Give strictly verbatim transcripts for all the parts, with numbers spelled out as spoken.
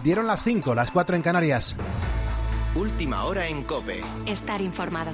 Dieron las cinco, las cuatro en Canarias. Última hora en COPE. Estar informado.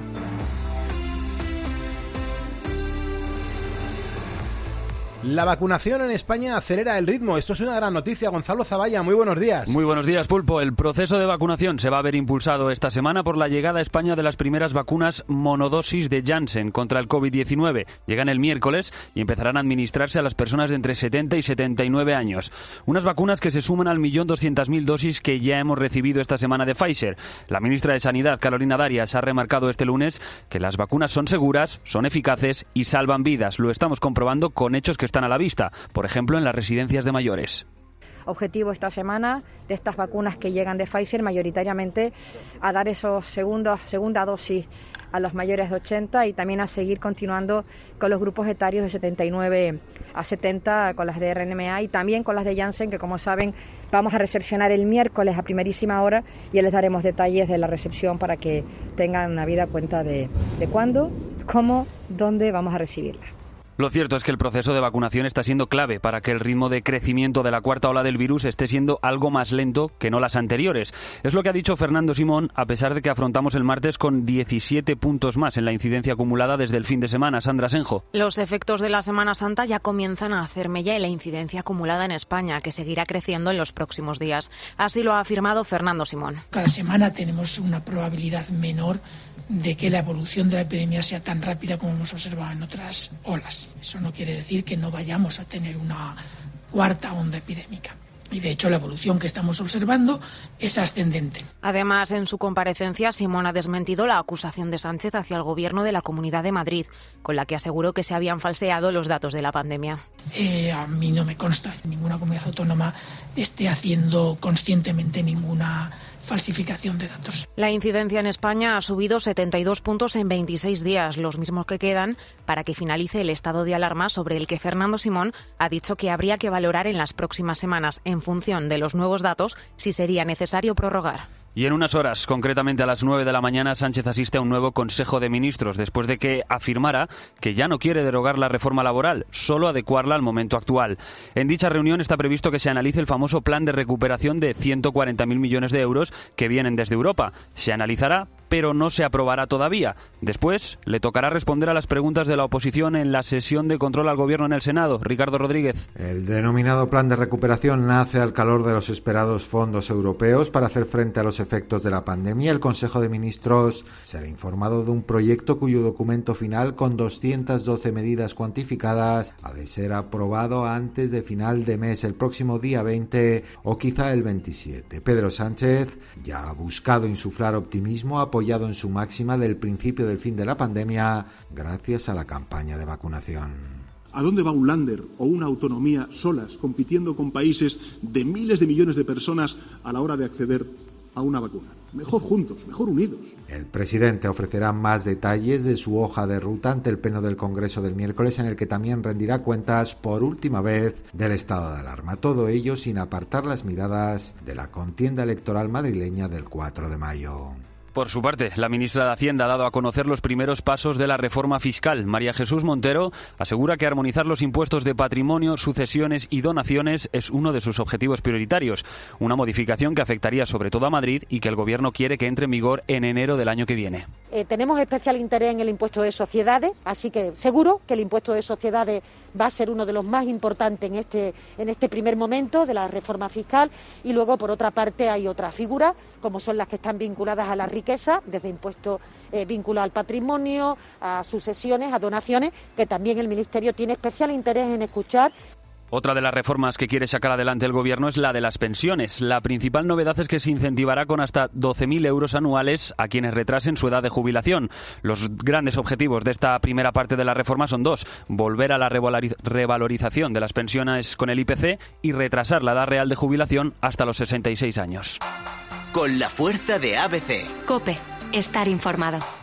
La vacunación en España acelera el ritmo. Esto es una gran noticia. Gonzalo Zavalla, muy buenos días. Muy buenos días, Pulpo. El proceso de vacunación se va a ver impulsado esta semana por la llegada a España de las primeras vacunas monodosis de Janssen contra el covid diecinueve. Llegan el miércoles y empezarán a administrarse a las personas de entre setenta y setenta y nueve años. Unas vacunas que se suman al millón doscientas mil dosis que ya hemos recibido esta semana de Pfizer. La ministra de Sanidad, Carolina Darias, ha remarcado este lunes que las vacunas son seguras, son eficaces y salvan vidas. Lo estamos comprobando con hechos que están a la vista, por ejemplo en las residencias de mayores. Objetivo esta semana de estas vacunas que llegan de Pfizer, mayoritariamente a dar esos segundos, segunda dosis a los mayores de ochenta y también a seguir continuando con los grupos etarios de setenta y nueve a setenta, con las de R N M A y también con las de Janssen, que como saben vamos a recepcionar el miércoles a primerísima hora y ya les daremos detalles de la recepción para que tengan una vida cuenta de, de cuándo, cómo, dónde vamos a recibirla. Lo cierto es que el proceso de vacunación está siendo clave para que el ritmo de crecimiento de la cuarta ola del virus esté siendo algo más lento que no las anteriores. Es lo que ha dicho Fernando Simón, a pesar de que afrontamos el martes con diecisiete puntos más en la incidencia acumulada desde el fin de semana. Sandra Senjo. Los efectos de la Semana Santa ya comienzan a hacer mella en la incidencia acumulada en España, que seguirá creciendo en los próximos días. Así lo ha afirmado Fernando Simón. Cada semana tenemos una probabilidad menor de que la evolución de la epidemia sea tan rápida como hemos observado en otras olas. Eso no quiere decir que no vayamos a tener una cuarta onda epidémica. Y de hecho la evolución que estamos observando es ascendente. Además, en su comparecencia, Simón ha desmentido la acusación de Sánchez hacia el Gobierno de la Comunidad de Madrid, con la que aseguró que se habían falseado los datos de la pandemia. Eh, a mí no me consta que ninguna comunidad autónoma esté haciendo conscientemente ninguna falsificación de datos. La incidencia en España ha subido setenta y dos puntos en veintiséis días, los mismos que quedan para que finalice el estado de alarma sobre el que Fernando Simón ha dicho que habría que valorar en las próximas semanas, en función de los nuevos datos, si sería necesario prorrogar. Y en unas horas, concretamente a las nueve de la mañana, Sánchez asiste a un nuevo Consejo de Ministros, después de que afirmara que ya no quiere derogar la reforma laboral, solo adecuarla al momento actual. En dicha reunión está previsto que se analice el famoso plan de recuperación de ciento cuarenta mil millones de euros que vienen desde Europa. Se analizará, pero no se aprobará todavía. Después, le tocará responder a las preguntas de la oposición en la sesión de control al Gobierno en el Senado. Ricardo Rodríguez. El denominado plan de recuperación nace al calor de los esperados fondos europeos para hacer frente a los efectos de la pandemia. El Consejo de Ministros será informado de un proyecto cuyo documento final, con doscientas doce medidas cuantificadas, ha de ser aprobado antes de final de mes, el próximo día veinte o quizá el veintisiete. Pedro Sánchez ya ha buscado insuflar optimismo, apoyado en su máxima del principio del fin de la pandemia, gracias a la campaña de vacunación. ¿A dónde va un Länder o una autonomía solas, compitiendo con países de miles de millones de personas a la hora de acceder a una vacuna? Mejor juntos, mejor unidos. El presidente ofrecerá más detalles de su hoja de ruta ante el Pleno del Congreso del miércoles, en el que también rendirá cuentas por última vez del estado de alarma. Todo ello sin apartar las miradas de la contienda electoral madrileña del cuatro de mayo. Por su parte, la ministra de Hacienda ha dado a conocer los primeros pasos de la reforma fiscal. María Jesús Montero asegura que armonizar los impuestos de patrimonio, sucesiones y donaciones es uno de sus objetivos prioritarios. Una modificación que afectaría sobre todo a Madrid y que el Gobierno quiere que entre en vigor en enero del año que viene. Eh, tenemos especial interés en el impuesto de sociedades, así que seguro que el impuesto de sociedades va a ser uno de los más importantes en este, en este primer momento de la reforma fiscal. Y luego, por otra parte, hay otras figuras, como son las que están vinculadas a la riqueza, desde impuestos eh, vinculados al patrimonio, a sucesiones, a donaciones, que también el Ministerio tiene especial interés en escuchar. Otra de las reformas que quiere sacar adelante el Gobierno es la de las pensiones. La principal novedad es que se incentivará con hasta doce mil euros anuales a quienes retrasen su edad de jubilación. Los grandes objetivos de esta primera parte de la reforma son dos: volver a la revalorización de las pensiones con el I P C y retrasar la edad real de jubilación hasta los sesenta y seis años. Con la fuerza de A B C. COPE. Estar informado.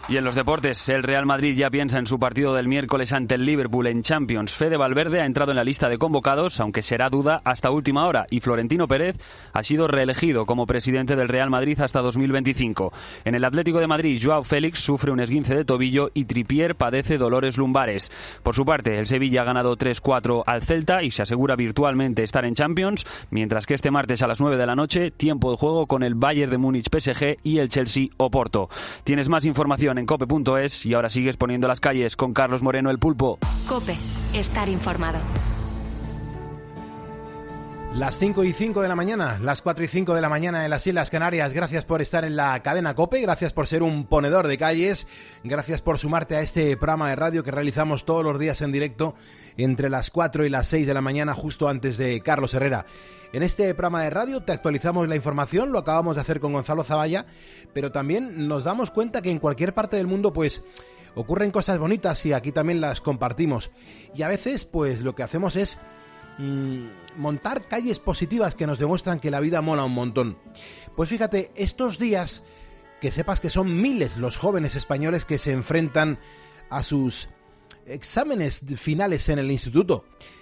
Y en los deportes, el Real Madrid ya piensa en su partido del miércoles ante el Liverpool en Champions. Fede Valverde ha entrado en la lista de convocados, aunque será duda hasta última hora, y Florentino Pérez ha sido reelegido como presidente del Real Madrid hasta dos mil veinticinco. En el Atlético de Madrid, Joao Félix sufre un esguince de tobillo y Trippier padece dolores lumbares. Por su parte, el Sevilla ha ganado tres cuatro al Celta y se asegura virtualmente estar en Champions, mientras que este martes a las nueve de la noche, tiempo de juego con el Bayern de Múnich P S G y el Chelsea Oporto. Tienes más información en cope punto es y ahora sigues poniendo las calles con Carlos Moreno, el Pulpo. Cope, estar informado. Las cinco y cinco de la mañana, las cuatro y cinco de la mañana en las Islas Canarias. Gracias por estar en la cadena COPE, gracias por ser un ponedor de calles, gracias por sumarte a este programa de radio que realizamos todos los días en directo entre las cuatro y las seis de la mañana, justo antes de Carlos Herrera. En este programa de radio te actualizamos la información, lo acabamos de hacer con Gonzalo Zavalla, pero también nos damos cuenta que en cualquier parte del mundo pues ocurren cosas bonitas y aquí también las compartimos. Y a veces pues lo que hacemos es mmm, montar calles positivas que nos demuestran que la vida mola un montón. Pues fíjate, estos días que sepas que son miles los jóvenes españoles que se enfrentan a sus exámenes finales en el instituto.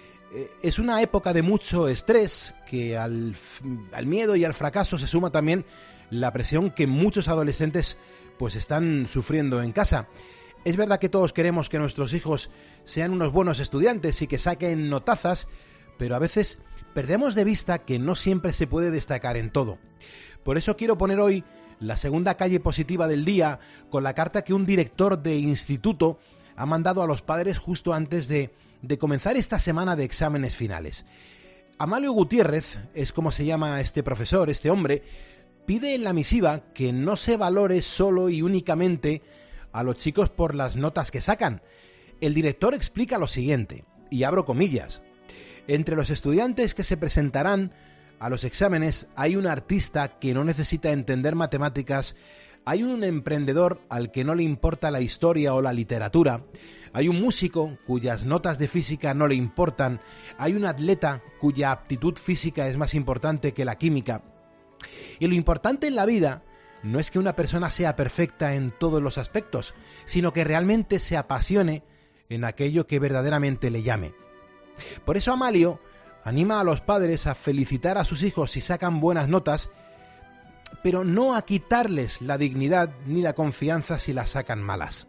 Es una época de mucho estrés, que al, al miedo y al fracaso se suma también la presión que muchos adolescentes pues están sufriendo en casa. Es verdad que todos queremos que nuestros hijos sean unos buenos estudiantes y que saquen notazas, pero a veces perdemos de vista que no siempre se puede destacar en todo. Por eso quiero poner hoy la segunda calle positiva del día con la carta que un director de instituto ha mandado a los padres justo antes de de comenzar esta semana de exámenes finales. Amalio Gutiérrez, es como se llama este profesor, este hombre, pide en la misiva que no se valore solo y únicamente a los chicos por las notas que sacan. El director explica lo siguiente, y abro comillas: entre los estudiantes que se presentarán a los exámenes hay un artista que no necesita entender matemáticas, hay un emprendedor al que no le importa la historia o la literatura, hay un músico cuyas notas de física no le importan, hay un atleta cuya aptitud física es más importante que la química. Y lo importante en la vida no es que una persona sea perfecta en todos los aspectos, sino que realmente se apasione en aquello que verdaderamente le llame. Por eso Amalio anima a los padres a felicitar a sus hijos si sacan buenas notas, pero no a quitarles la dignidad ni la confianza si las sacan malas.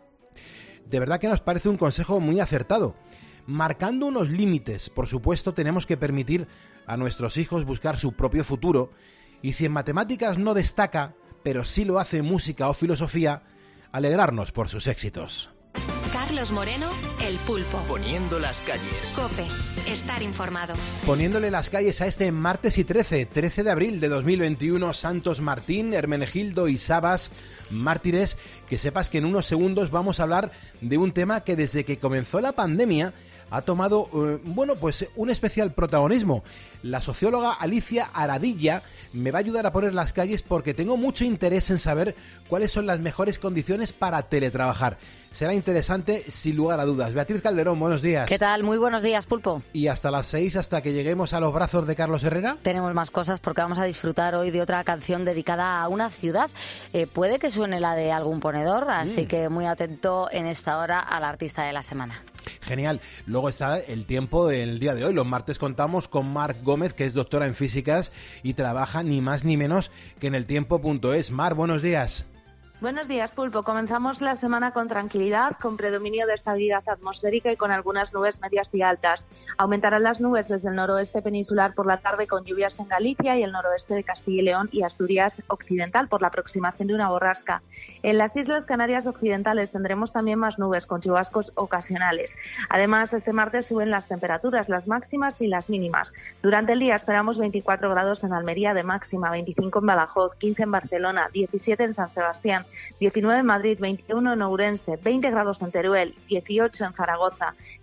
De verdad que nos parece un consejo muy acertado. Marcando unos límites, por supuesto, tenemos que permitir a nuestros hijos buscar su propio futuro, y si en matemáticas no destaca, pero sí lo hace en música o filosofía, alegrarnos por sus éxitos. Carlos Moreno, el Pulpo. Poniendo las calles. COPE, estar informado. Poniéndole las calles a este martes y trece, trece de abril de dos mil veintiuno, Santos Martín, Hermenegildo y Sabas, mártires. Que sepas que en unos segundos vamos a hablar de un tema que desde que comenzó la pandemia ha tomado, eh, bueno, pues un especial protagonismo. La socióloga Alicia Aradilla me va a ayudar a poner las calles porque tengo mucho interés en saber cuáles son las mejores condiciones para teletrabajar. Será interesante sin lugar a dudas. Beatriz Calderón, buenos días. ¿Qué tal? Muy buenos días, Pulpo. Y hasta las seis, hasta que lleguemos a los brazos de Carlos Herrera. Tenemos más cosas porque vamos a disfrutar hoy de otra canción dedicada a una ciudad. Eh, puede que suene la de algún ponedor, así mm. que muy atento en esta hora al artista de la semana. Genial. Luego está el tiempo del día de hoy. Los martes contamos con Mar Gómez, que es doctora en físicas y trabaja ni más ni menos que en el tiempo punto es. Mar, buenos días. Buenos días, Pulpo. Comenzamos la semana con tranquilidad, con predominio de estabilidad atmosférica y con algunas nubes medias y altas. Aumentarán las nubes desde el noroeste peninsular por la tarde con lluvias en Galicia y el noroeste de Castilla y León y Asturias occidental por la aproximación de una borrasca. En las Islas Canarias occidentales tendremos también más nubes con chubascos ocasionales. Además, este martes suben las temperaturas, las máximas y las mínimas. Durante el día esperamos veinticuatro grados en Almería de máxima, veinticinco en Badajoz, quince en Barcelona, diecisiete en San Sebastián, diecinueve en Madrid, veintiuno en Ourense, veinte grados en Teruel, dieciocho en Zaragoza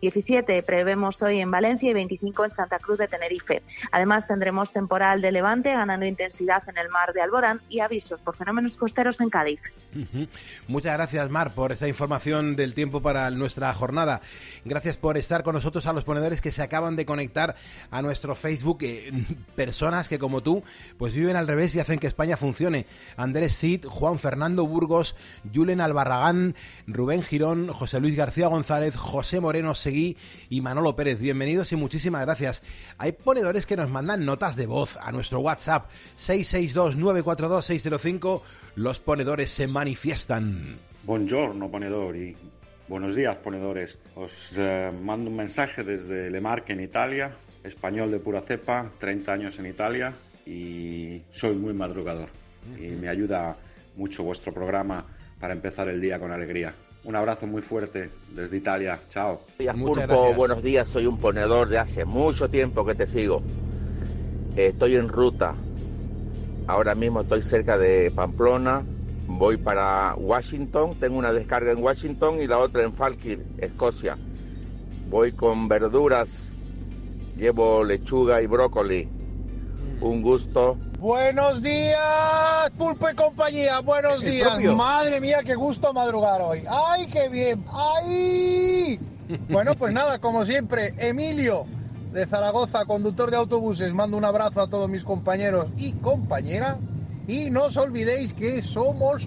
diecisiete prevemos hoy en Valencia y veinticinco en Santa Cruz de Tenerife. Además tendremos temporal de levante ganando intensidad en el mar de Alborán y avisos por fenómenos costeros en Cádiz. Uh-huh. Muchas gracias, Mar, por esta información del tiempo para nuestra jornada. Gracias por estar con nosotros, a los ponedores que se acaban de conectar a nuestro Facebook, eh, personas que como tú pues viven al revés y hacen que España funcione. Andrés Cid, Juan Fernando Burgos, Julen Albarragán, Rubén Girón, José Luis García González, José Moreno Seguí y Manolo Pérez. Bienvenidos y muchísimas gracias. Hay ponedores que nos mandan notas de voz a nuestro WhatsApp seis seis dos nueve cuatro dos seis cero cinco. Los ponedores se manifiestan. Buongiorno, ponedori. Buenos días, ponedores. Os eh, mando un mensaje desde Le Marche, en Italia. Español de pura cepa, treinta años en Italia y soy muy madrugador. Y me ayuda mucho vuestro programa para empezar el día con alegría. Un abrazo muy fuerte desde Italia. Chao. Muchas Pulpo, buenos días. Soy un ponedor de hace mucho tiempo que te sigo. Estoy en ruta. Ahora mismo estoy cerca de Pamplona. Voy para Washington. Tengo una descarga en Washington y la otra en Falkirk, Escocia. Voy con verduras. Llevo lechuga y brócoli. Un gusto. Buenos días, Pulpo y compañía. Buenos El días. propio. Madre mía, qué gusto madrugar hoy. ¡Ay, qué bien! ¡Ay! Bueno, pues nada, como siempre, Emilio de Zaragoza, conductor de autobuses. Mando un abrazo a todos mis compañeros y compañeras. Y no os olvidéis que somos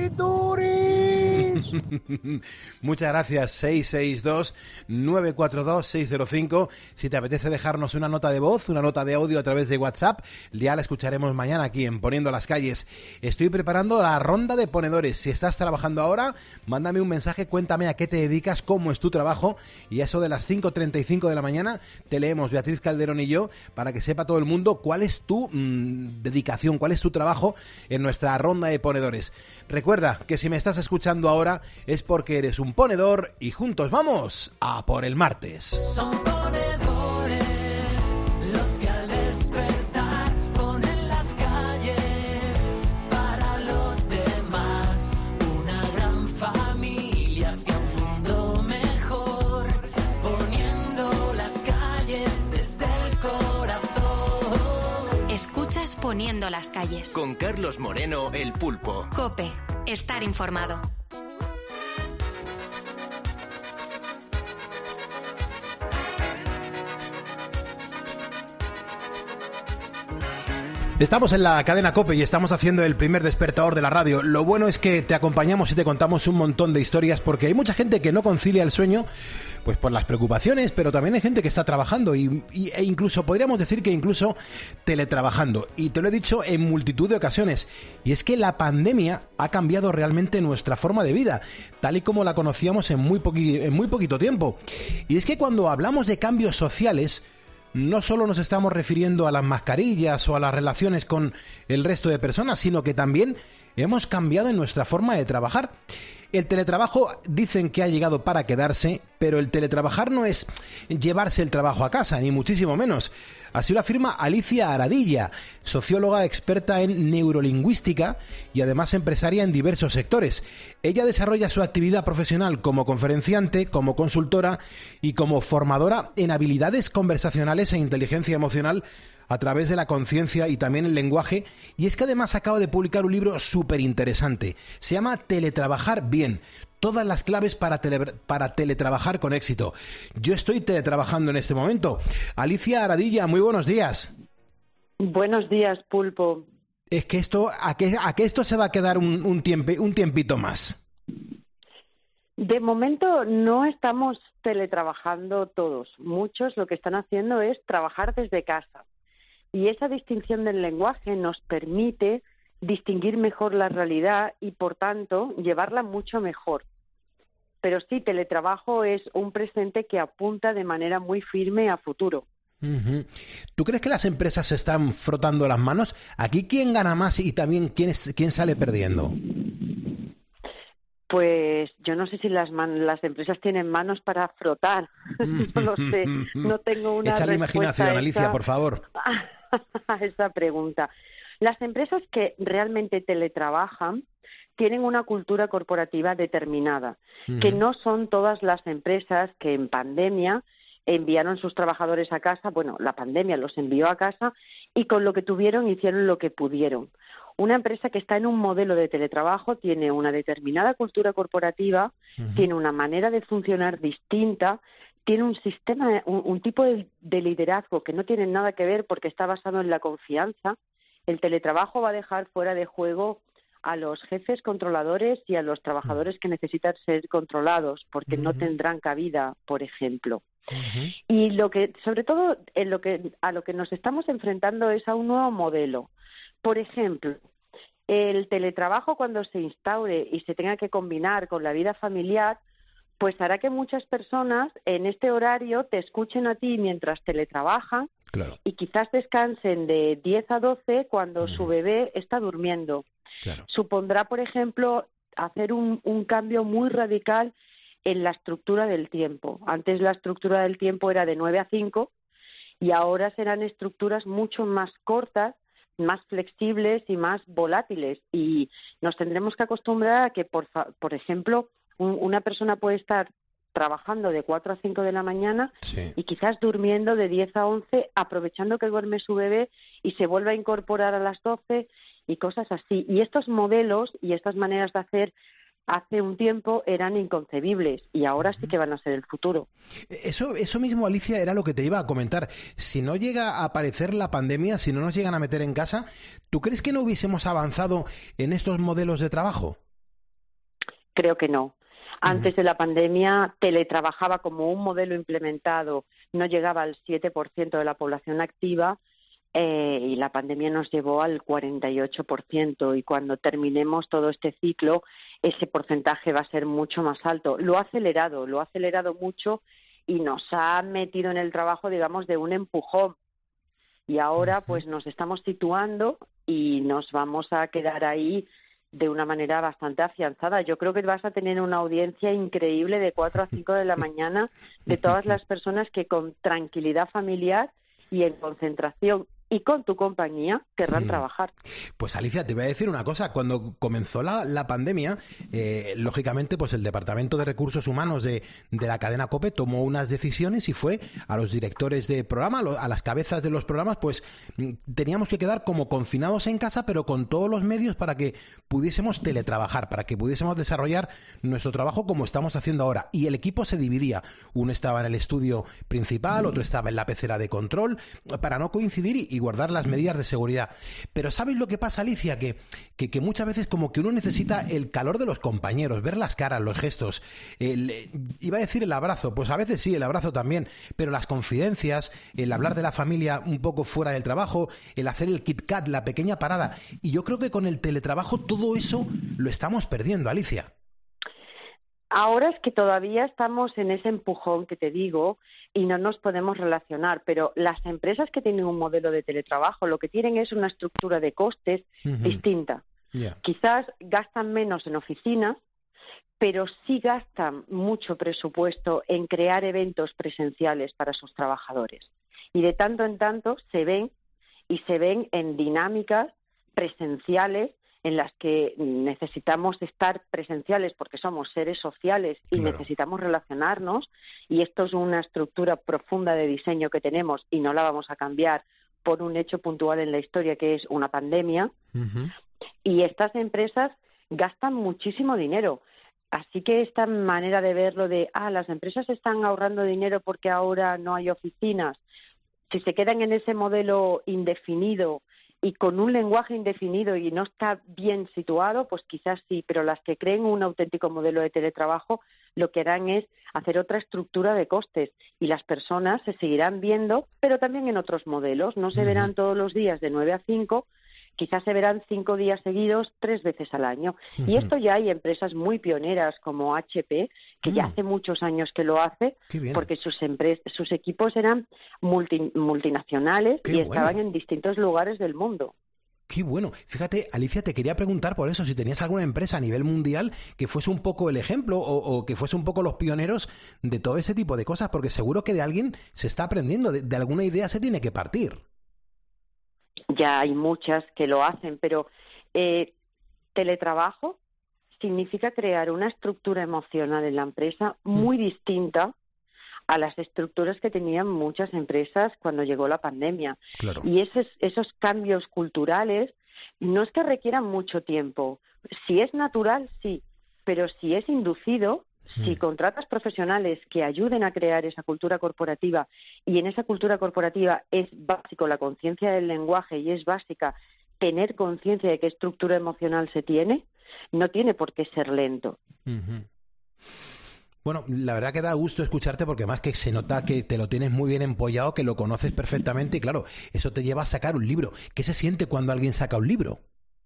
ponedores. Muchas gracias. seis seis dos nueve cuatro dos seis cero cinco. Si te apetece dejarnos una nota de voz, una nota de audio a través de WhatsApp, ya la escucharemos mañana aquí en Poniendo las Calles. Estoy preparando la ronda de ponedores. Si estás trabajando ahora, mándame un mensaje, cuéntame a qué te dedicas, cómo es tu trabajo, y a eso de las cinco treinta y cinco de la mañana te leemos Beatriz Calderón y yo para que sepa todo el mundo cuál es tu mmm, dedicación, cuál es tu trabajo en nuestra ronda de ponedores. Recuerda que si me estás escuchando ahora es porque eres un ponedor y juntos vamos a por el martes. Son ponedores los que al despertar ponen las calles para los demás. Una gran familia hacia un mundo mejor, poniendo las calles desde el corazón. Escuchas Poniendo las Calles. Con Carlos Moreno, el Pulpo. COPE. Estar informado. Estamos en la cadena COPE y estamos haciendo el primer despertador de la radio. Lo bueno es que te acompañamos y te contamos un montón de historias porque hay mucha gente que no concilia el sueño pues por las preocupaciones, pero también hay gente que está trabajando y, y, e incluso podríamos decir que incluso teletrabajando. Y te lo he dicho en multitud de ocasiones. Y es que la pandemia ha cambiado realmente nuestra forma de vida, tal y como la conocíamos en muy, poqui, en muy poquito tiempo. Y es que cuando hablamos de cambios sociales, no solo nos estamos refiriendo a las mascarillas o a las relaciones con el resto de personas, sino que también hemos cambiado en nuestra forma de trabajar. El teletrabajo dicen que ha llegado para quedarse, pero el teletrabajar no es llevarse el trabajo a casa, ni muchísimo menos. Así lo afirma Alicia Aradilla, socióloga experta en neurolingüística y además empresaria en diversos sectores. Ella desarrolla su actividad profesional como conferenciante, como consultora y como formadora en habilidades conversacionales e inteligencia emocional a través de la conciencia y también el lenguaje, y es que además acaba de publicar un libro súper interesante. Se llama Teletrabajar Bien, todas las claves para, tele, para teletrabajar con éxito. Yo estoy teletrabajando en este momento. Alicia Aradilla, muy buenos días. Buenos días, Pulpo. Es que esto, ¿a qué, a qué esto se va a quedar un, un, tiempo, un tiempito más? De momento no estamos teletrabajando todos. Muchos lo que están haciendo es trabajar desde casa. Y esa distinción del lenguaje nos permite distinguir mejor la realidad y, por tanto, llevarla mucho mejor. Pero sí, teletrabajo es un presente que apunta de manera muy firme a futuro. Uh-huh. ¿Tú crees que las empresas se están frotando las manos? ¿Aquí quién gana más y también quién, es, quién sale perdiendo? Pues yo no sé si las man- las empresas tienen manos para frotar, no lo sé, no tengo una Echa la respuesta imaginación, a esa- Alicia, por favor. a esa pregunta. Las empresas que realmente teletrabajan tienen una cultura corporativa determinada, que no son todas las empresas que en pandemia enviaron sus trabajadores a casa, bueno, la pandemia los envió a casa y con lo que tuvieron hicieron lo que pudieron. Una empresa que está en un modelo de teletrabajo tiene una determinada cultura corporativa, uh-huh. tiene una manera de funcionar distinta, tiene un sistema, un, un tipo de, de liderazgo que no tiene nada que ver porque está basado en la confianza. El teletrabajo va a dejar fuera de juego a los jefes controladores y a los trabajadores que necesitan ser controlados porque uh-huh. no tendrán cabida, por ejemplo. Uh-huh. Y lo que, sobre todo, en lo que a lo que nos estamos enfrentando es a un nuevo modelo. Por ejemplo, el teletrabajo cuando se instaure y se tenga que combinar con la vida familiar, pues hará que muchas personas en este horario te escuchen a ti mientras teletrabajan claro. y quizás descansen de diez a doce cuando uh-huh. su bebé está durmiendo. Claro. Supondrá, por ejemplo, hacer un, un cambio muy radical en la estructura del tiempo. Antes la estructura del tiempo era de nueve a cinco y ahora serán estructuras mucho más cortas, más flexibles y más volátiles. Y nos tendremos que acostumbrar a que, por, por ejemplo, un, una persona puede estar trabajando de cuatro a cinco de la mañana sí. y quizás durmiendo de diez a once, aprovechando que duerme su bebé y se vuelve a incorporar a las doce y cosas así. Y estos modelos y estas maneras de hacer hace un tiempo eran inconcebibles y ahora sí que van a ser el futuro. Eso, eso mismo, Alicia, era lo que te iba a comentar. Si no llega a aparecer la pandemia, si no nos llegan a meter en casa, ¿tú crees que no hubiésemos avanzado en estos modelos de trabajo? Creo que no. Antes de la pandemia, teletrabajaba como un modelo implementado, no llegaba al siete por ciento de la población activa eh, y la pandemia nos llevó al cuarenta y ocho por ciento y cuando terminemos todo este ciclo, ese porcentaje va a ser mucho más alto. Lo ha acelerado, lo ha acelerado mucho y nos ha metido en el trabajo, digamos, de un empujón. Y ahora, pues, nos estamos situando y nos vamos a quedar ahí de una manera bastante afianzada. Yo creo que vas a tener una audiencia increíble de cuatro a cinco de la mañana de todas las personas que con tranquilidad familiar y en concentración y con tu compañía querrán mm. trabajar. Pues Alicia, te voy a decir una cosa. Cuando comenzó la, la pandemia, eh, lógicamente, pues el Departamento de Recursos Humanos de, de la cadena COPE tomó unas decisiones y fue a los directores de programa, a las cabezas de los programas, pues teníamos que quedar como confinados en casa, pero con todos los medios para que pudiésemos teletrabajar, para que pudiésemos desarrollar nuestro trabajo como estamos haciendo ahora. Y el equipo se dividía. Uno estaba en el estudio principal, otro estaba en la pecera de control, para no coincidir y y guardar las medidas de seguridad. Pero ¿sabes lo que pasa, Alicia? Que, que, que muchas veces como que uno necesita el calor de los compañeros, ver las caras, los gestos. El, iba a decir el abrazo, pues a veces sí, el abrazo también, pero las confidencias, el hablar de la familia un poco fuera del trabajo, el hacer el Kit Kat, la pequeña parada. Y yo creo que con el teletrabajo todo eso lo estamos perdiendo, Alicia. Ahora es que todavía estamos en ese empujón que te digo y no nos podemos relacionar, pero las empresas que tienen un modelo de teletrabajo lo que tienen es una estructura de costes uh-huh. distinta. Yeah. Quizás gastan menos en oficinas, pero sí gastan mucho presupuesto en crear eventos presenciales para sus trabajadores. Y de tanto en tanto se ven y se ven en dinámicas presenciales en las que necesitamos estar presenciales porque somos seres sociales y claro. necesitamos relacionarnos, y esto es una estructura profunda de diseño que tenemos y no la vamos a cambiar por un hecho puntual en la historia que es una pandemia, uh-huh. y estas empresas gastan muchísimo dinero. Así que esta manera de verlo de, ah, las empresas están ahorrando dinero porque ahora no hay oficinas, si se quedan en ese modelo indefinido y con un lenguaje indefinido y no está bien situado, pues quizás sí, pero las que creen un auténtico modelo de teletrabajo lo que harán es hacer otra estructura de costes y las personas se seguirán viendo, pero también en otros modelos. No se verán todos los días de nueve a cinco, quizás se verán cinco días seguidos tres veces al año. Uh-huh. Y esto ya hay empresas muy pioneras como H P, que uh-huh. ya hace muchos años que lo hace, porque sus empres- sus equipos eran multi- multinacionales Qué y estaban bueno. en distintos lugares del mundo. Qué bueno. Fíjate, Alicia, te quería preguntar por eso, si tenías alguna empresa a nivel mundial que fuese un poco el ejemplo o, o que fuese un poco los pioneros de todo ese tipo de cosas, porque seguro que de alguien se está aprendiendo, de, de alguna idea se tiene que partir. Ya hay muchas que lo hacen, pero eh, teletrabajo significa crear una estructura emocional en la empresa muy distinta a las estructuras que tenían muchas empresas cuando llegó la pandemia. Claro. Y esos, esos cambios culturales no es que requieran mucho tiempo. Si es natural, sí, pero si es inducido, mm. si contratas profesionales que ayuden a crear esa cultura corporativa, y en esa cultura corporativa es básico la conciencia del lenguaje y es básica tener conciencia de qué estructura emocional se tiene, no tiene por qué ser lento. Uh-huh. Bueno, la verdad que da gusto escucharte porque más que se nota que te lo tienes muy bien empollado, que lo conoces perfectamente y claro, eso te lleva a sacar un libro. ¿Qué se siente cuando alguien saca un libro?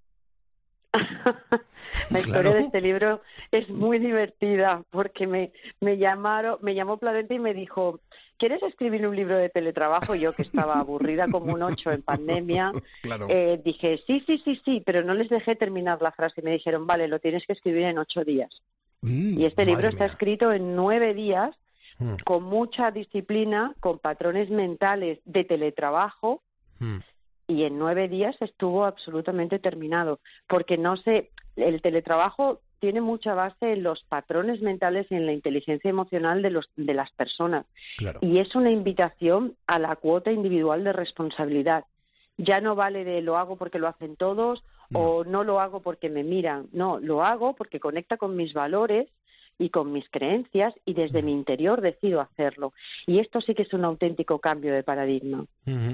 La historia claro. de este libro es muy divertida porque me, me llamaron, me llamó Planeta y me dijo, ¿quieres escribir un libro de teletrabajo? Yo que estaba aburrida como un ocho en pandemia, claro. eh, dije sí, sí, sí, sí, pero no les dejé terminar la frase y me dijeron, vale, lo tienes que escribir en ocho días. Mm, y este libro está mía. escrito en nueve días, mm. con mucha disciplina, con patrones mentales de teletrabajo, mm. y en nueve días estuvo absolutamente terminado, porque no sé, el teletrabajo tiene mucha base en los patrones mentales y en la inteligencia emocional de los de las personas, claro. y es una invitación a la cuota individual de responsabilidad. Ya no vale de lo hago porque lo hacen todos, no. o no lo hago porque me miran. No, lo hago porque conecta con mis valores y con mis creencias y desde mm. mi interior decido hacerlo. Y esto sí que es un auténtico cambio de paradigma. Mm-hmm.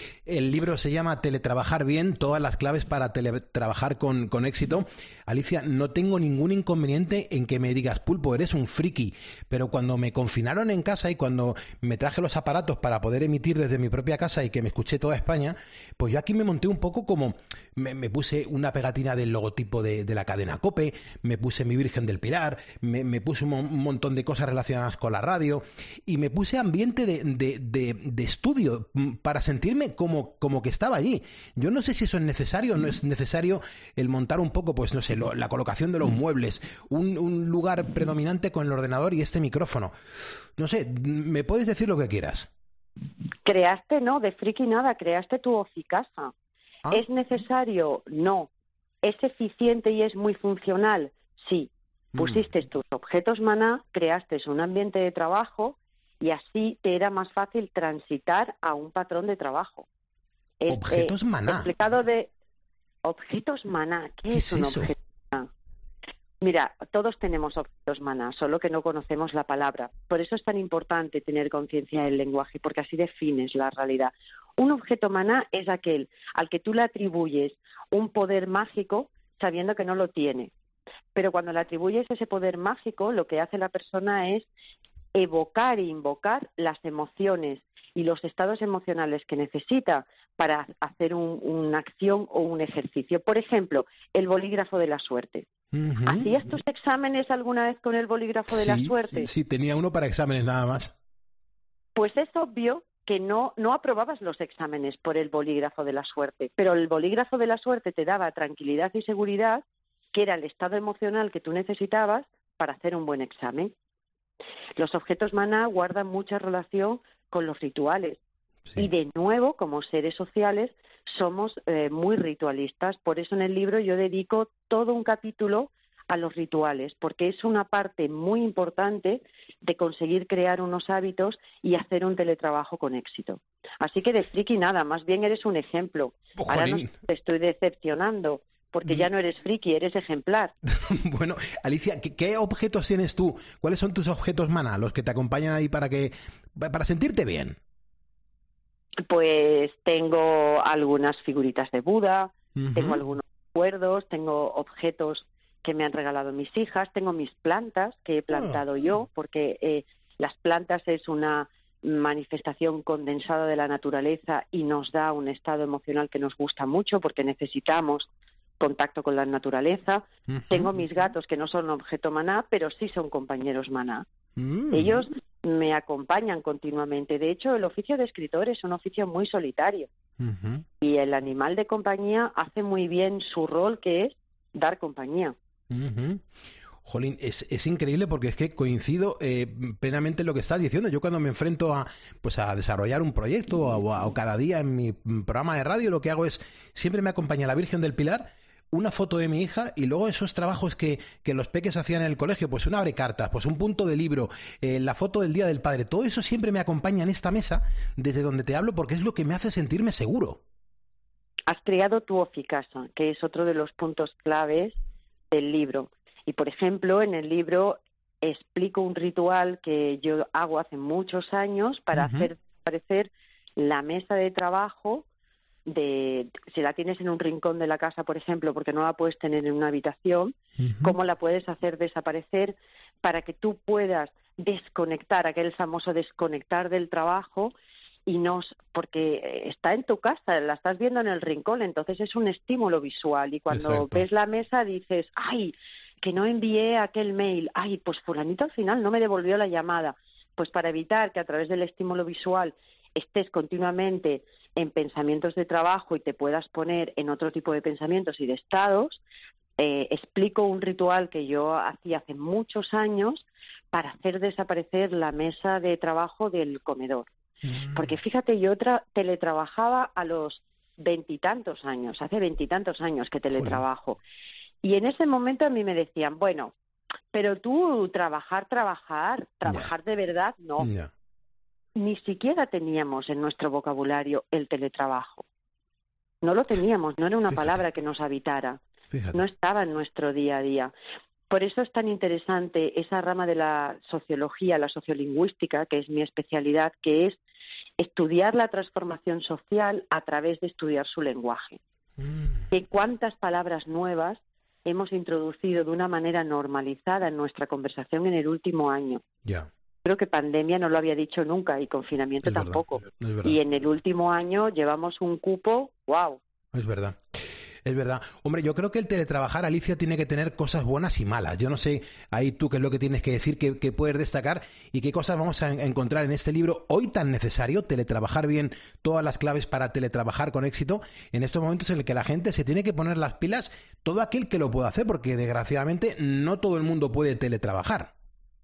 El libro se llama Teletrabajar bien, todas las claves para teletrabajar con, con éxito. Alicia, no tengo ningún inconveniente en que me digas, Pulpo, eres un friki, pero cuando me confinaron en casa y cuando me traje los aparatos para poder emitir desde mi propia casa y que me escuché toda España, pues yo aquí me monté un poco como, me, me puse una pegatina del logotipo de, de la cadena COPE, me puse mi Virgen del Pilar, me, me puse un, un montón de cosas relacionadas con la radio y me puse ambiente de, de, de, de estudio para sentirme como Como, como que estaba allí. Yo no sé si eso es necesario o no es necesario el montar un poco, pues no sé, lo, la colocación de los muebles, un, un lugar predominante con el ordenador y este micrófono. No sé, ¿me puedes decir lo que quieras? Creaste, no, de friki nada, creaste tu oficasa. ¿Ah? ¿Es necesario? No. ¿Es eficiente y es muy funcional? Sí. Pusiste mm. tus objetos maná, creaste un ambiente de trabajo y así te era más fácil transitar a un patrón de trabajo. Es, objetos eh, maná. Explicado de objetos maná. ¿Qué, ¿Qué es, es un eso? objeto maná? Mira, todos tenemos objetos maná, solo que no conocemos la palabra. Por eso es tan importante tener conciencia del lenguaje, porque así defines la realidad. Un objeto maná es aquel al que tú le atribuyes un poder mágico sabiendo que no lo tiene. Pero cuando le atribuyes ese poder mágico, lo que hace la persona es evocar e invocar las emociones y los estados emocionales que necesita para hacer un, una acción o un ejercicio. Por ejemplo, el bolígrafo de la suerte. Uh-huh. ¿Hacías tus exámenes alguna vez con el bolígrafo de sí, la suerte? Sí, tenía uno para exámenes nada más. Pues es obvio que no, no aprobabas los exámenes por el bolígrafo de la suerte, pero el bolígrafo de la suerte te daba tranquilidad y seguridad, que era el estado emocional que tú necesitabas para hacer un buen examen. Los objetos maná guardan mucha relación con los rituales. Sí. Y de nuevo, como seres sociales, somos eh, muy ritualistas. Por eso en el libro yo dedico todo un capítulo a los rituales, porque es una parte muy importante de conseguir crear unos hábitos y hacer un teletrabajo con éxito. Así que de friki nada, más bien eres un ejemplo. ¡Ojalín! Ahora no te estoy decepcionando, porque ya no eres friki, eres ejemplar. Bueno, Alicia, ¿qué, ¿qué objetos tienes tú? ¿Cuáles son tus objetos maná, los que te acompañan ahí para que para sentirte bien? Pues tengo algunas figuritas de Buda, uh-huh. tengo algunos recuerdos, tengo objetos que me han regalado mis hijas, tengo mis plantas que he plantado oh. yo, porque eh, las plantas es una manifestación condensada de la naturaleza y nos da un estado emocional que nos gusta mucho porque necesitamos contacto con la naturaleza. Uh-huh. Tengo mis gatos que no son objeto maná, pero sí son compañeros maná. Uh-huh. Ellos me acompañan continuamente. De hecho, el oficio de escritor es un oficio muy solitario. Uh-huh. Y el animal de compañía hace muy bien su rol, que es dar compañía. Uh-huh. Jolín, es, es increíble porque es que coincido eh, plenamente en lo que estás diciendo. Yo cuando me enfrento a pues a desarrollar un proyecto o, a, o cada día en mi programa de radio, lo que hago es, siempre me acompaña la Virgen del Pilar, una foto de mi hija y luego esos trabajos que, que los peques hacían en el colegio, pues un abrecartas, pues un punto de libro, eh, la foto del Día del Padre, todo eso siempre me acompaña en esta mesa desde donde te hablo porque es lo que me hace sentirme seguro. Has creado tu Oficasa, que es otro de los puntos claves del libro. Y, por ejemplo, en el libro explico un ritual que yo hago hace muchos años para uh-huh. hacer aparecer la mesa de trabajo. De si la tienes en un rincón de la casa, por ejemplo, porque no la puedes tener en una habitación, uh-huh. cómo la puedes hacer desaparecer para que tú puedas desconectar, aquel famoso desconectar del trabajo, y no, porque está en tu casa, la estás viendo en el rincón, entonces es un estímulo visual, y cuando Exacto. ves la mesa dices, ay, que no envié aquel mail, ay, pues fulanito al final no me devolvió la llamada. Pues para evitar que a través del estímulo visual estés continuamente en pensamientos de trabajo y te puedas poner en otro tipo de pensamientos y de estados, eh, explico un ritual que yo hacía hace muchos años para hacer desaparecer la mesa de trabajo del comedor. Mm. Porque fíjate, yo tra- teletrabajaba a los veintitantos años, hace veintitantos años que teletrabajo. Joder. Y en ese momento a mí me decían, bueno, pero tú trabajar, trabajar, trabajar yeah. de verdad, no. Yeah. Ni siquiera teníamos en nuestro vocabulario el teletrabajo. No lo teníamos, no era una Fíjate. palabra que nos habitara. Fíjate. No estaba en nuestro día a día. Por eso es tan interesante esa rama de la sociología, la sociolingüística, que es mi especialidad, que es estudiar la transformación social a través de estudiar su lenguaje. Mm. De cuántas palabras nuevas hemos introducido de una manera normalizada en nuestra conversación en el último año. Ya. Yeah. Creo que pandemia no lo había dicho nunca y confinamiento es tampoco. Verdad, y en el último año llevamos un cupo, wow. Es verdad. Es verdad. Hombre, yo creo que el teletrabajar, Alicia, tiene que tener cosas buenas y malas. Yo no sé ahí tú qué es lo que tienes que decir, qué, qué puedes destacar y qué cosas vamos a encontrar en este libro hoy tan necesario, teletrabajar bien, todas las claves para teletrabajar con éxito, en estos momentos en el que la gente se tiene que poner las pilas, todo aquel que lo pueda hacer, porque desgraciadamente no todo el mundo puede teletrabajar.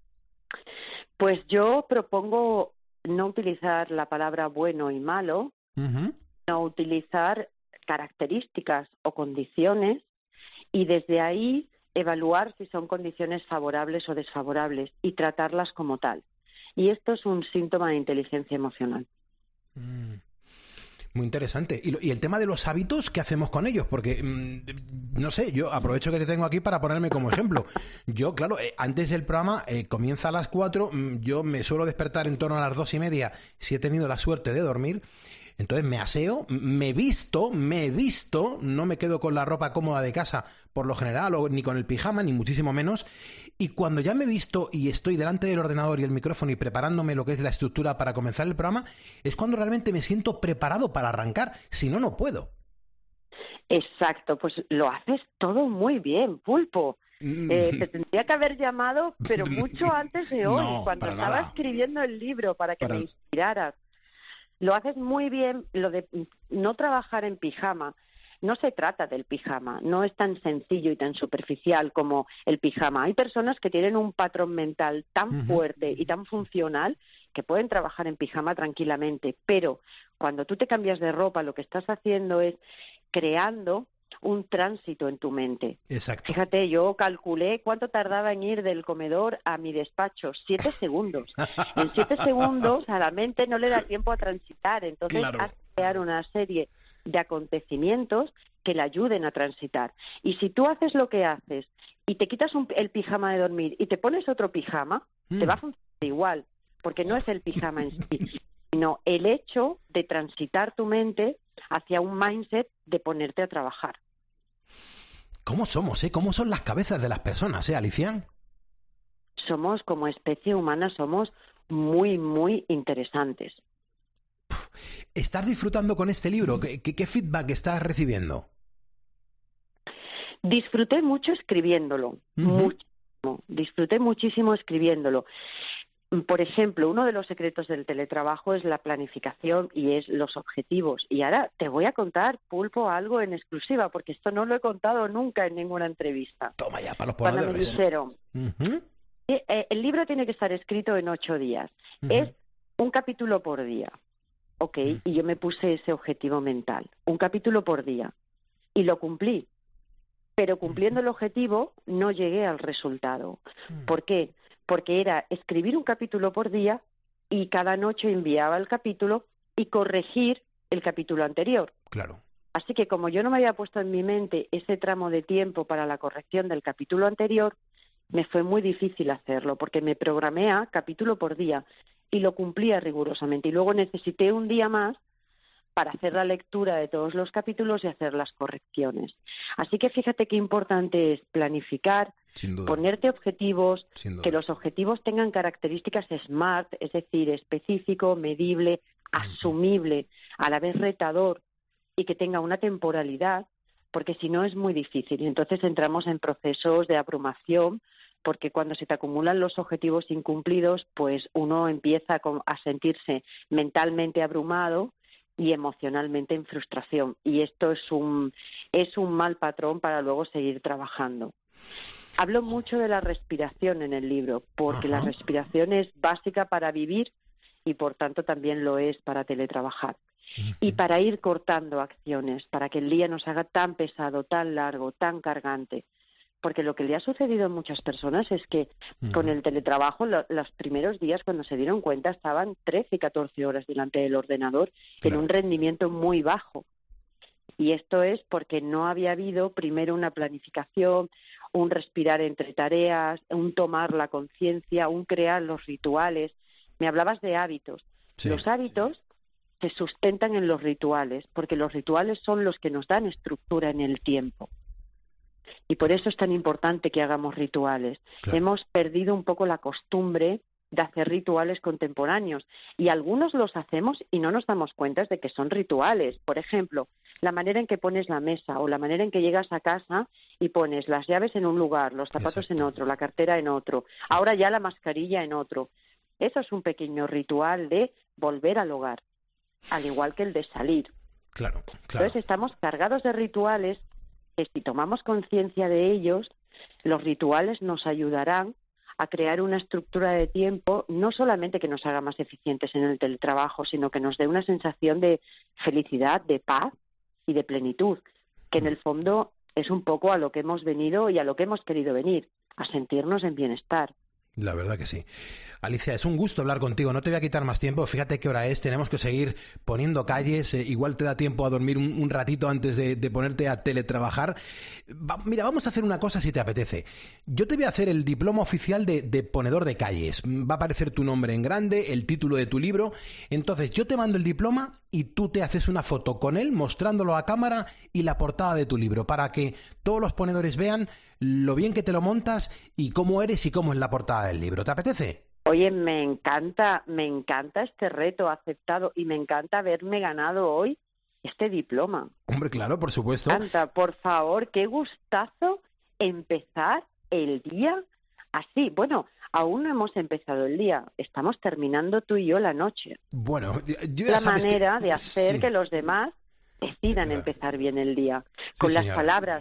Pues yo propongo no utilizar la palabra bueno y malo, uh-huh. no utilizar características o condiciones y desde ahí evaluar si son condiciones favorables o desfavorables y tratarlas como tal. Y esto es un síntoma de inteligencia emocional. Mm. Muy interesante. ¿Y, lo, y el tema de los hábitos, ¿qué hacemos con ellos? Porque, mmm, no sé, yo aprovecho que te tengo aquí para ponerme como ejemplo. Yo, claro, eh, antes del programa eh, comienza a las cuatro, mmm, yo me suelo despertar en torno a las dos y media si he tenido la suerte de dormir. Entonces me aseo, me visto, me visto, no me quedo con la ropa cómoda de casa por lo general, o ni con el pijama, ni muchísimo menos. Y cuando ya me he visto y estoy delante del ordenador y el micrófono y preparándome lo que es la estructura para comenzar el programa, es cuando realmente me siento preparado para arrancar. Si no, no puedo. Exacto, pues lo haces todo muy bien, Pulpo. Eh, te tendría que haber llamado, pero mucho antes de hoy, no, cuando estaba nada. escribiendo el libro para que para... me inspiraras. Lo haces muy bien, lo de no trabajar en pijama. No se trata del pijama, no es tan sencillo y tan superficial como el pijama. Hay personas que tienen un patrón mental tan uh-huh. fuerte y tan funcional que pueden trabajar en pijama tranquilamente, pero cuando tú te cambias de ropa, lo que estás haciendo es creando un tránsito en tu mente. Exacto. Fíjate, yo calculé cuánto tardaba en ir del comedor a mi despacho, siete segundos. En siete segundos a la mente no le da tiempo a transitar, entonces claro. has que crear una serie de acontecimientos que le ayuden a transitar. Y si tú haces lo que haces y te quitas un, el pijama de dormir y te pones otro pijama, mm. te va a funcionar igual, porque no es el pijama en sí, sino el hecho de transitar tu mente hacia un mindset de ponerte a trabajar. ¿Cómo somos, eh? ¿Cómo son las cabezas de las personas, eh, Alicia? Somos, como especie humana, somos muy, muy interesantes. ¿Estás disfrutando con este libro? ¿Qué, qué, qué feedback estás recibiendo? Disfruté mucho escribiéndolo, uh-huh. muchísimo. Disfruté muchísimo escribiéndolo. Por ejemplo, uno de los secretos del teletrabajo es la planificación y es los objetivos. Y ahora te voy a contar, Pulpo, algo en exclusiva, porque esto no lo he contado nunca en ninguna entrevista. Toma ya, para los Cuando me ponedores. dijeron, Uh-huh. eh, el libro tiene que estar escrito en ocho días. Uh-huh. Es un capítulo por día. Ok, uh-huh. Y yo me puse ese objetivo mental. Un capítulo por día. Y lo cumplí. Pero cumpliendo uh-huh. el objetivo, no llegué al resultado. Uh-huh. ¿Por qué? Porque era escribir un capítulo por día y cada noche enviaba el capítulo y corregir el capítulo anterior. Claro. Así que como yo no me había puesto en mi mente ese tramo de tiempo para la corrección del capítulo anterior, me fue muy difícil hacerlo, porque me programé a capítulo por día y lo cumplía rigurosamente. Y luego necesité un día más para hacer la lectura de todos los capítulos y hacer las correcciones. Así que fíjate qué importante es planificar, ponerte objetivos, que los objetivos tengan características SMART, es decir, específico, medible, asumible, a la vez retador y que tenga una temporalidad, porque si no es muy difícil. Y entonces entramos en procesos de abrumación, porque cuando se te acumulan los objetivos incumplidos, pues uno empieza a sentirse mentalmente abrumado y emocionalmente en frustración. Y esto es un, es un mal patrón para luego seguir trabajando. Hablo mucho de la respiración en el libro, porque Ajá. la respiración es básica para vivir y, por tanto, también lo es para teletrabajar. Uh-huh. Y para ir cortando acciones, para que el día no se haga tan pesado, tan largo, tan cargante. Porque lo que le ha sucedido a muchas personas es que uh-huh. con el teletrabajo, lo, los primeros días, cuando se dieron cuenta, estaban trece y catorce horas delante del ordenador claro. en un rendimiento muy bajo. Y esto es porque no había habido primero una planificación, un respirar entre tareas, un tomar la conciencia, un crear los rituales. Me hablabas de hábitos. Sí. Los hábitos se sustentan en los rituales, porque los rituales son los que nos dan estructura en el tiempo. Y por eso es tan importante que hagamos rituales. Claro. Hemos perdido un poco la costumbre de hacer rituales contemporáneos y algunos los hacemos y no nos damos cuenta de que son rituales. Por ejemplo, la manera en que pones la mesa o la manera en que llegas a casa y pones las llaves en un lugar, los zapatos Exacto. en otro, la cartera en otro, ahora ya la mascarilla en otro. Eso es un pequeño ritual de volver al hogar, al igual que el de salir. Claro, claro. Entonces estamos cargados de rituales que si tomamos conciencia de ellos, los rituales nos ayudarán a crear una estructura de tiempo, no solamente que nos haga más eficientes en el teletrabajo, sino que nos dé una sensación de felicidad, de paz y de plenitud, que en el fondo es un poco a lo que hemos venido y a lo que hemos querido venir, a sentirnos en bienestar. La verdad que sí. Alicia, es un gusto hablar contigo. No te voy a quitar más tiempo. Fíjate qué hora es. Tenemos que seguir poniendo calles. Eh, igual te da tiempo a dormir un, un ratito antes de, de ponerte a teletrabajar. Va, mira, vamos a hacer una cosa si te apetece. Yo te voy a hacer el diploma oficial de, de ponedor de calles. Va a aparecer tu nombre en grande, el título de tu libro. Entonces yo te mando el diploma y tú te haces una foto con él mostrándolo a cámara y la portada de tu libro para que todos los ponedores vean lo bien que te lo montas y cómo eres y cómo es la portada del libro. ¿Te apetece? Oye, me encanta, me encanta este reto aceptado y me encanta haberme ganado hoy este diploma. Hombre, claro, por supuesto. Me encanta, por favor, qué gustazo empezar el día así. Bueno, aún no hemos empezado el día, estamos terminando tú y yo la noche. Bueno, yo ya la sabes manera que... de hacer sí. que los demás decidan claro. empezar bien el día. Sí, con las señora. palabras.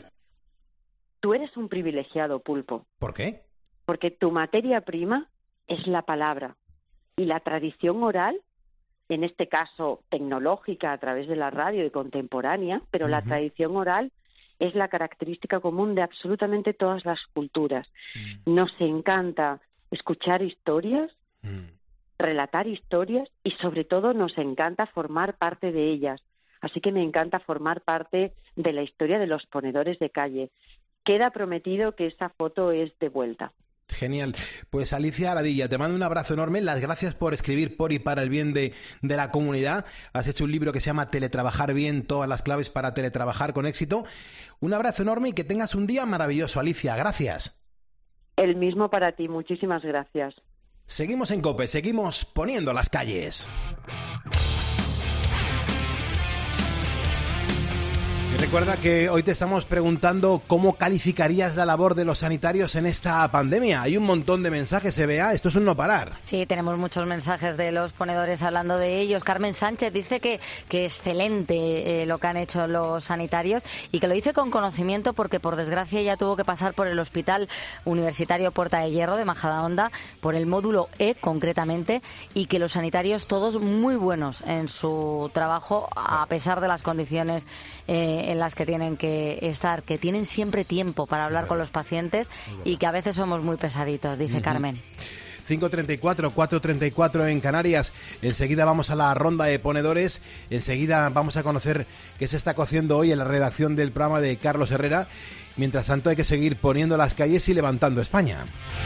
Tú eres un privilegiado, Pulpo. ¿Por qué? Porque tu materia prima es la palabra. Y la tradición oral, en este caso tecnológica a través de la radio y contemporánea, pero uh-huh. la tradición oral es la característica común de absolutamente todas las culturas. Uh-huh. Nos encanta escuchar historias, uh-huh. relatar historias y sobre todo nos encanta formar parte de ellas. Así que me encanta formar parte de la historia de los ponedores de calle. Queda prometido que esa foto es de vuelta. Genial. Pues Alicia Aradilla, te mando un abrazo enorme. Las gracias por escribir por y para el bien de, de la comunidad. Has hecho un libro que se llama Teletrabajar bien, todas las claves para teletrabajar con éxito. Un abrazo enorme y que tengas un día maravilloso, Alicia. Gracias. El mismo para ti. Muchísimas gracias. Seguimos en COPE, seguimos poniendo las calles. Recuerda que hoy te estamos preguntando cómo calificarías la labor de los sanitarios en esta pandemia. Hay un montón de mensajes, se vea, esto es un no parar. Sí, tenemos muchos mensajes de los ponedores hablando de ellos. Carmen Sánchez dice que, que excelente eh, lo que han hecho los sanitarios y que lo dice con conocimiento porque por desgracia ya tuvo que pasar por el Hospital Universitario Puerta de Hierro de Majadahonda, por el módulo E concretamente, y que los sanitarios todos muy buenos en su trabajo a pesar de las condiciones eh, en las que tienen que estar, que tienen siempre tiempo para hablar con los pacientes y que a veces somos muy pesaditos, dice uh-huh. Carmen. cinco treinta y cuatro, cuatro treinta y cuatro en Canarias. Enseguida vamos a la ronda de ponedores. Enseguida vamos a conocer qué se está cociendo hoy en la redacción del programa de Carlos Herrera. Mientras tanto hay que seguir poniendo las calles y levantando España.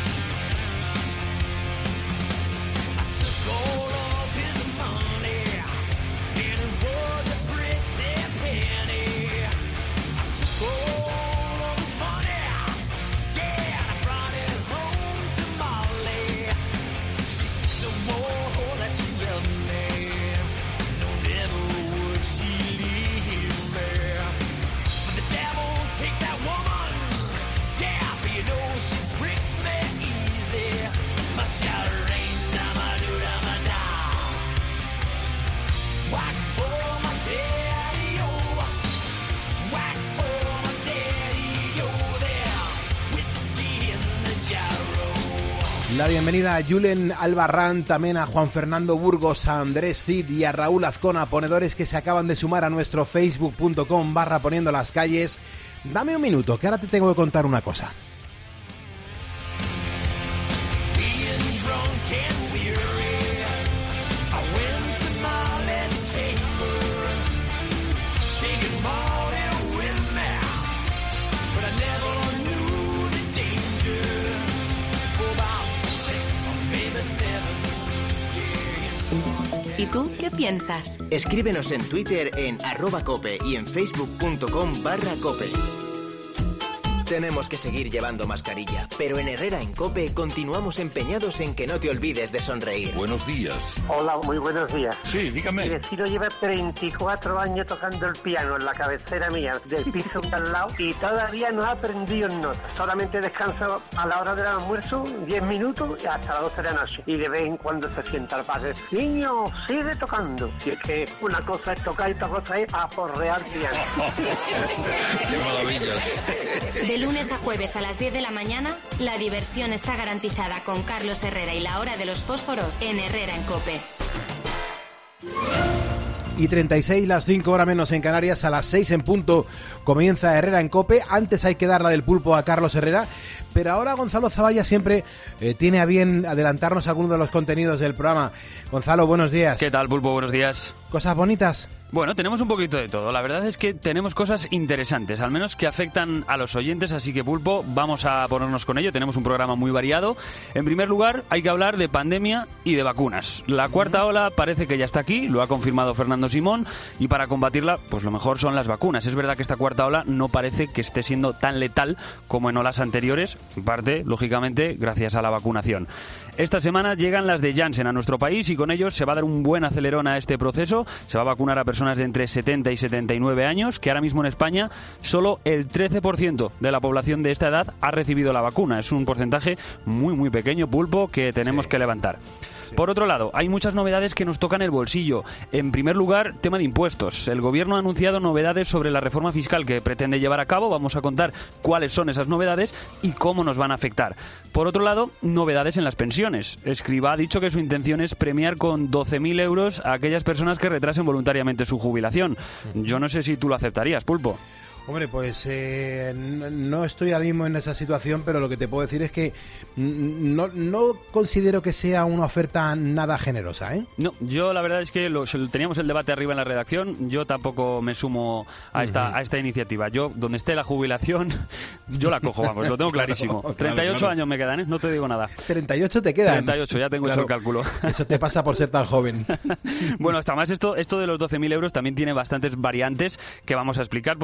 La bienvenida a Julen Albarrán, también a Juan Fernando Burgos, a Andrés Cid y a Raúl Azcona, ponedores que se acaban de sumar a nuestro facebook punto com barra poniendo las calles. Dame un minuto, que ahora te tengo que contar una cosa. ¿Y tú qué piensas? Escríbenos en Twitter en arroba cope y en facebook punto com barra cope. Tenemos que seguir llevando mascarilla, pero en Herrera en COPE continuamos empeñados en que no te olvides de sonreír. Buenos días. Hola, muy buenos días. Sí, dígame. Mi vecino lleva veinticuatro años tocando el piano en la cabecera mía del piso de al lado y todavía no ha aprendido nota. Solamente descansa a la hora del almuerzo, diez minutos y hasta las doce de la noche. Y de vez en cuando se sienta al padre. Niño, sigue tocando. Y es que una cosa es tocar y otra cosa es aporrear piano. ¡Qué maravillas! De lunes a jueves a las diez de la mañana, la diversión está garantizada con Carlos Herrera y la hora de los fósforos en Herrera en COPE. Y treinta y seis, las cinco horas menos en Canarias, a las seis en punto comienza Herrera en COPE. Antes hay que dar la del pulpo a Carlos Herrera, pero ahora Gonzalo Zavalla siempre eh, tiene a bien adelantarnos algunos de los contenidos del programa. Gonzalo, buenos días. ¿Qué tal, pulpo? Buenos días. ¿Cosas bonitas? Bueno, tenemos un poquito de todo. La verdad es que tenemos cosas interesantes, al menos que afectan a los oyentes, así que, pulpo, vamos a ponernos con ello. Tenemos un programa muy variado. En primer lugar, hay que hablar de pandemia y de vacunas. La cuarta ola parece que ya está aquí, lo ha confirmado Fernando Simón, y para combatirla, pues lo mejor son las vacunas. Es verdad que esta cuarta ola no parece que esté siendo tan letal como en olas anteriores, en parte, lógicamente, gracias a la vacunación. Esta semana llegan las de Janssen a nuestro país y con ellos se va a dar un buen acelerón a este proceso. Se va a vacunar a personas de entre setenta y setenta y nueve años, que ahora mismo en España solo el trece por ciento de la población de esta edad ha recibido la vacuna. Es un porcentaje muy, muy pequeño, pulpo, que tenemos sí. que levantar. Por otro lado, hay muchas novedades que nos tocan el bolsillo. En primer lugar, tema de impuestos. El Gobierno ha anunciado novedades sobre la reforma fiscal que pretende llevar a cabo. Vamos a contar cuáles son esas novedades y cómo nos van a afectar. Por otro lado, novedades en las pensiones. Escrivá ha dicho que su intención es premiar con doce mil euros a aquellas personas que retrasen voluntariamente su jubilación. Yo no sé si tú lo aceptarías, pulpo. Hombre, pues eh, no estoy ahora mismo en esa situación, pero lo que te puedo decir es que no, no considero que sea una oferta nada generosa, ¿eh? No, yo la verdad es que lo, teníamos el debate arriba en la redacción, yo tampoco me sumo a esta, uh-huh. a esta iniciativa. Yo, donde esté la jubilación, yo la cojo, vamos, lo tengo clarísimo. Claro, treinta y ocho claro. años me quedan, ¿eh? No te digo nada. ¿treinta y ocho te quedan? treinta y ocho, ya tengo claro. hecho el cálculo. Eso te pasa por ser tan joven. Bueno, hasta más esto, esto de los doce mil euros también tiene bastantes variantes que vamos a explicar porque no es todo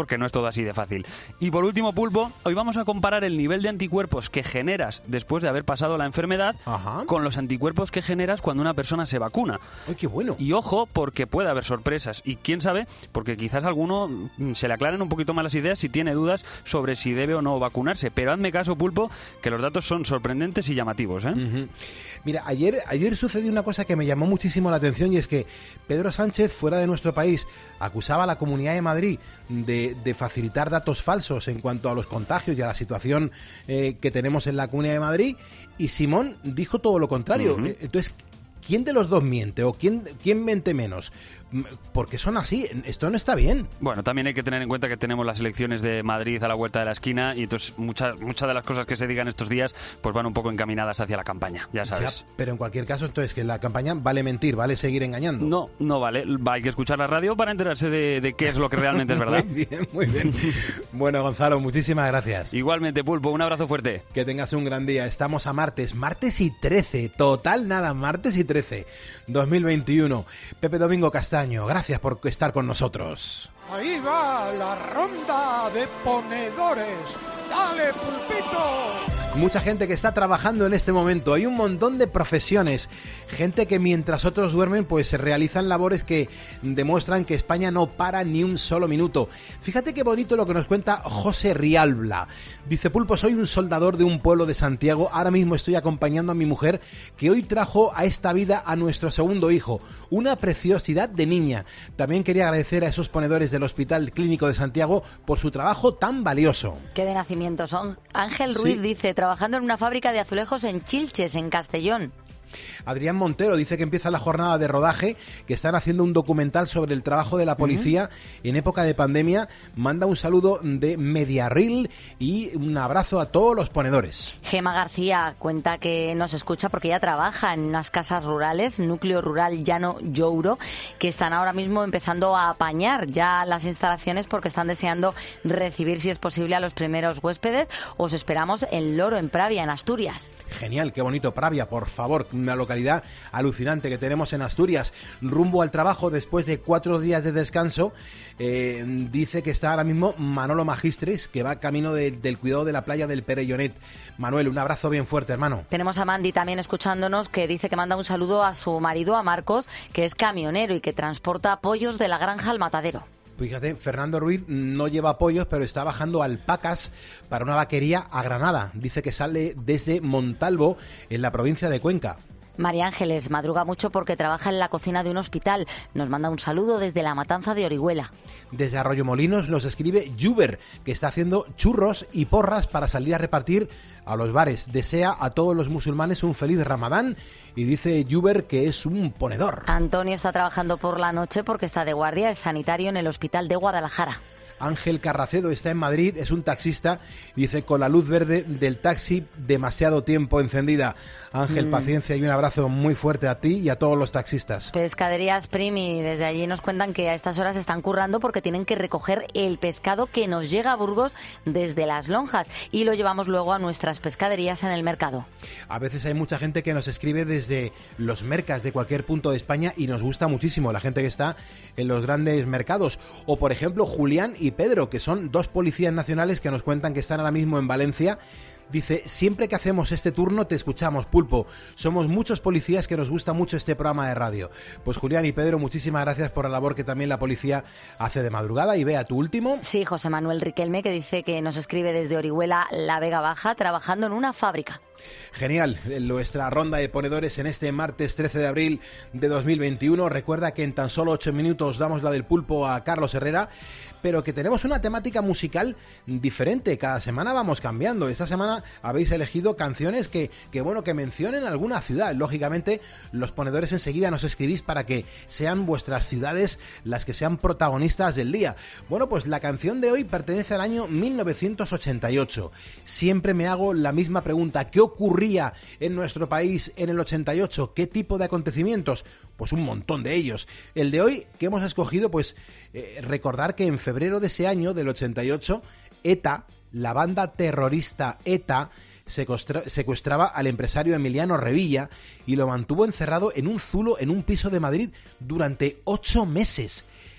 todo así de fácil. Y por último, Pulpo, hoy vamos a comparar el nivel de anticuerpos que generas después de haber pasado la enfermedad Ajá. con los anticuerpos que generas cuando una persona se vacuna. ¡Ay, qué bueno! Y ojo, porque puede haber sorpresas. Y quién sabe, porque quizás a alguno se le aclaren un poquito más las ideas si tiene dudas sobre si debe o no vacunarse. Pero hazme caso, Pulpo, que los datos son sorprendentes y llamativos, ¿eh? Uh-huh. Mira, ayer, ayer sucedió una cosa que me llamó muchísimo la atención, y es que Pedro Sánchez, fuera de nuestro país, acusaba a la Comunidad de Madrid de, de facilitar datos falsos en cuanto a los contagios y a la situación eh, que tenemos en la Comunidad de Madrid, y Simón dijo todo lo contrario. Uh-huh. Entonces, ¿quién de los dos miente o quién, quién miente menos? Porque son así, esto no está bien. Bueno, también hay que tener en cuenta que tenemos las elecciones de Madrid a la vuelta de la esquina, y entonces muchas muchas de las cosas que se digan estos días pues van un poco encaminadas hacia la campaña, ya sabes. Ya, pero en cualquier caso, entonces, que la campaña vale mentir, vale seguir engañando. No, no vale, hay que escuchar la radio para enterarse de, de qué es lo que realmente es verdad. Muy bien, muy bien. Bueno, Gonzalo, muchísimas gracias. Igualmente, Pulpo, un abrazo fuerte. Que tengas un gran día. Estamos a martes, martes y trece, total nada, martes y trece, dos mil veintiuno. Pepe Domingo Castaño, gracias por estar con nosotros. Ahí va la ronda de ponedores. ¡Dale, Pulpito! Mucha gente que está trabajando en este momento. Hay un montón de profesiones. Gente que mientras otros duermen, pues se realizan labores que demuestran que España no para ni un solo minuto. Fíjate qué bonito lo que nos cuenta José Rialbla. Dice: Pulpo, soy un soldador de un pueblo de Santiago. Ahora mismo estoy acompañando a mi mujer, que hoy trajo a esta vida a nuestro segundo hijo. Una preciosidad de niña. También quería agradecer a esos ponedores del Hospital Clínico de Santiago por su trabajo tan valioso. ¿Qué de nacimiento son? Ángel Ruiz sí. dice, trabajando en una fábrica de azulejos en Chilches, en Castellón. Adrián Montero dice que empieza la jornada de rodaje, que están haciendo un documental sobre el trabajo de la policía uh-huh. en época de pandemia. Manda un saludo de Mediarril y un abrazo a todos los ponedores. Gema García cuenta que nos escucha porque ella trabaja en unas casas rurales, núcleo rural Llano Youro, que están ahora mismo empezando a apañar ya las instalaciones porque están deseando recibir, si es posible, a los primeros huéspedes. Os esperamos en Loro, en Pravia, en Asturias. Genial, qué bonito Pravia, por favor. Una localidad alucinante que tenemos en Asturias. Rumbo al trabajo después de cuatro días de descanso. Eh, dice que está ahora mismo Manolo Magistres, que va camino de, del cuidado de la playa del Perellonet. Manuel, un abrazo bien fuerte, hermano. Tenemos a Mandy también escuchándonos, que dice que manda un saludo a su marido, a Marcos, que es camionero y que transporta pollos de la granja al matadero. Fíjate, Fernando Ruiz no lleva pollos, pero está bajando alpacas para una vaquería a Granada. Dice que sale desde Montalvo, en la provincia de Cuenca. María Ángeles madruga mucho porque trabaja en la cocina de un hospital. Nos manda un saludo desde la Matanza de Orihuela. Desde Arroyomolinos nos escribe Juber, que está haciendo churros y porras para salir a repartir a los bares. Desea a todos los musulmanes un feliz Ramadán y dice Juber que es un ponedor. Antonio está trabajando por la noche porque está de guardia, es sanitario en el hospital de Guadalajara. Ángel Carracedo está en Madrid, es un taxista, dice, con la luz verde del taxi demasiado tiempo encendida. Ángel, mm. paciencia y un abrazo muy fuerte a ti y a todos los taxistas. Pescaderías Primi, desde allí nos cuentan que a estas horas están currando porque tienen que recoger el pescado que nos llega a Burgos desde Las Lonjas y lo llevamos luego a nuestras pescaderías en el mercado. A veces hay mucha gente que nos escribe desde los mercas de cualquier punto de España y nos gusta muchísimo la gente que está en los grandes mercados. O, por ejemplo, Julián y Pedro, que son dos policías nacionales que nos cuentan que están ahora mismo en Valencia. Dice, siempre que hacemos este turno te escuchamos, Pulpo. Somos muchos policías que nos gusta mucho este programa de radio. Pues Julián y Pedro, muchísimas gracias por la labor que también la policía hace de madrugada. Y vea, tu último. Sí, José Manuel Riquelme, que dice que nos escribe desde Orihuela, La Vega Baja, trabajando en una fábrica. Genial, nuestra ronda de ponedores en este martes trece de abril de dos mil veintiuno. Recuerda que en tan solo ocho minutos damos la del pulpo a Carlos Herrera, pero que tenemos una temática musical diferente. Cada semana vamos cambiando. Esta semana habéis elegido canciones que, que bueno, que mencionen alguna ciudad. Lógicamente, los ponedores enseguida nos escribís para que sean vuestras ciudades las que sean protagonistas del día. Bueno, pues la canción de hoy pertenece al año mil novecientos ochenta y ocho. Siempre me hago la misma pregunta. ¿Qué ocurría en nuestro país en el ochenta y ocho? ¿Qué tipo de acontecimientos? Pues un montón de ellos. El de hoy que hemos escogido, pues eh, recordar que en febrero de ese año, del ochenta y ocho, ETA, la banda terrorista ETA, secuestra, secuestraba al empresario Emiliano Revilla y lo mantuvo encerrado en un zulo en un piso de Madrid durante ocho meses.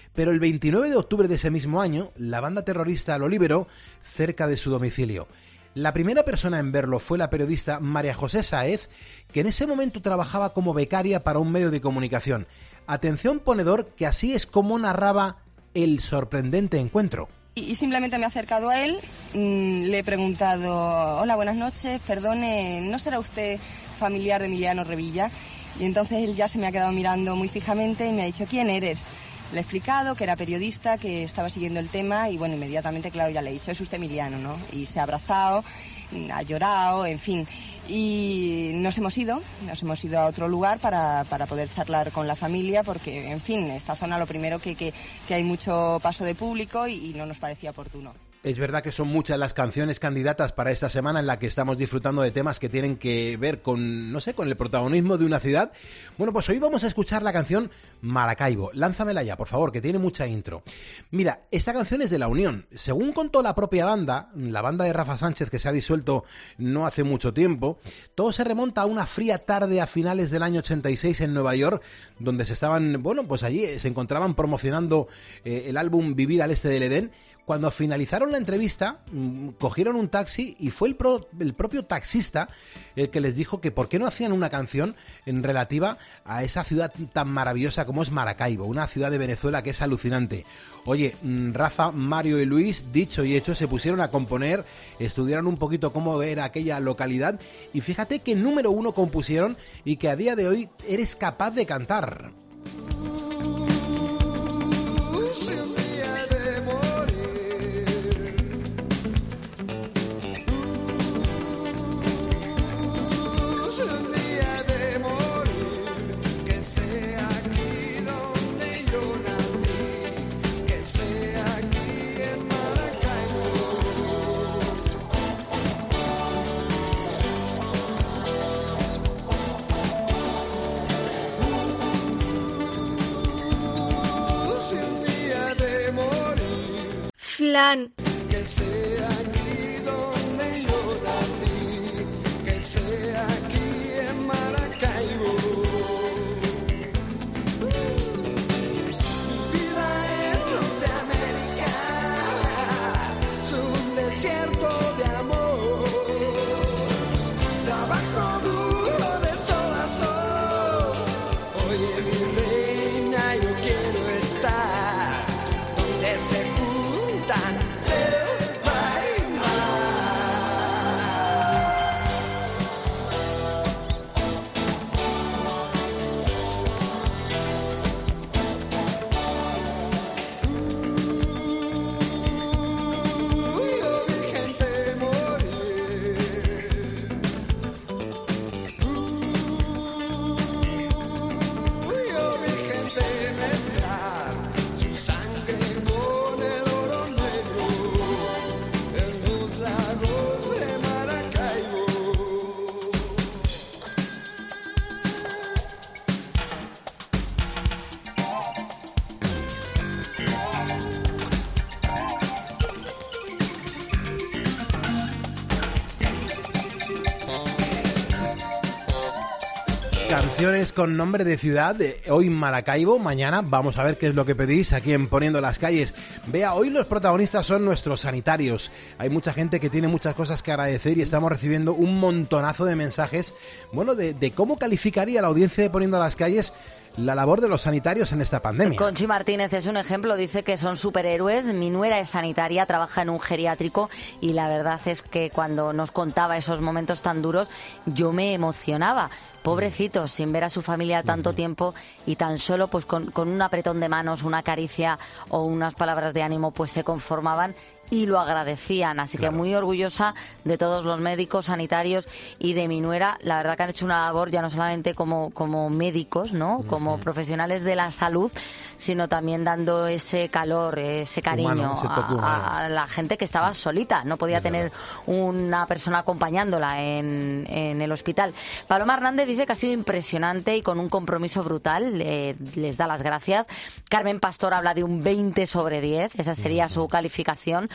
Pero el veintinueve de octubre de ese mismo año, la banda terrorista lo liberó cerca de su domicilio. La primera persona en verlo fue la periodista María José Sáez, que en ese momento trabajaba como becaria para un medio de comunicación. Atención, ponedor, que así es como narraba el sorprendente encuentro. Y simplemente me he acercado a él, le he preguntado, hola, buenas noches, perdone, ¿no será usted familiar de Emiliano Revilla? Y entonces él ya se me ha quedado mirando muy fijamente y me ha dicho, ¿quién eres? Le he explicado que era periodista, que estaba siguiendo el tema y bueno, inmediatamente, claro, ya le he dicho, es usted Emiliano, ¿no? Y se ha abrazado, ha llorado, en fin. Y nos hemos ido, nos hemos ido a otro lugar para, para poder charlar con la familia porque, en fin, esta zona lo primero que, que, que hay mucho paso de público y, y no nos parecía oportuno. Es verdad que son muchas las canciones candidatas para esta semana en la que estamos disfrutando de temas que tienen que ver con, no sé, con el protagonismo de una ciudad. Bueno, pues hoy vamos a escuchar la canción Maracaibo. Lánzamela ya, por favor, que tiene mucha intro. Mira, esta canción es de La Unión. Según contó la propia banda, la banda de Rafa Sánchez, que se ha disuelto no hace mucho tiempo, todo se remonta a una fría tarde a finales del año ochenta y seis en Nueva York, donde se estaban, bueno, pues allí se encontraban promocionando eh, el álbum Vivir al Este del Edén. Cuando finalizaron la entrevista, mmm, cogieron un taxi y fue el, pro, el propio taxista el que les dijo que por qué no hacían una canción en relativa a esa ciudad tan maravillosa como es Maracaibo, una ciudad de Venezuela que es alucinante. Oye, mmm, Rafa, Mario y Luis, dicho y hecho, se pusieron a componer, estudiaron un poquito cómo era aquella localidad y fíjate que número uno compusieron y que a día de hoy eres capaz de cantar. Flan. Que sea aquí donde yo nací, que sea aquí en Maracaibo. Vida en Norteamérica, es un desierto de amor. Trabajo duro de sol a sol. Oye, mi reina, yo quiero estar donde se Canciones con nombre de ciudad, hoy Maracaibo, mañana vamos a ver qué es lo que pedís aquí en Poniendo las Calles. Vea, hoy los protagonistas son nuestros sanitarios. Hay mucha gente que tiene muchas cosas que agradecer y estamos recibiendo un montonazo de mensajes, bueno, de, de cómo calificaría la audiencia de Poniendo las Calles la labor de los sanitarios en esta pandemia. Conchi Martínez es un ejemplo, dice que son superhéroes. Mi nuera es sanitaria, trabaja en un geriátrico y la verdad es que cuando nos contaba esos momentos tan duros yo me emocionaba. Pobrecitos, sin ver a su familia tanto tiempo y tan solo pues con, con un apretón de manos, una caricia o unas palabras de ánimo pues se conformaban y lo agradecían, así claro. que muy orgullosa de todos los médicos sanitarios y de mi nuera. La verdad que han hecho una labor ya no solamente como, como médicos, ¿no? Como uh-huh. profesionales de la salud, sino también dando ese calor, ese cariño humano, ese a, a la gente que estaba solita, no podía tener una persona acompañándola en, en el hospital. Paloma Hernández dice que ha sido impresionante y con un compromiso brutal, eh, les da las gracias. Carmen Pastor habla de un veinte sobre diez, esa sería uh-huh. su calificación.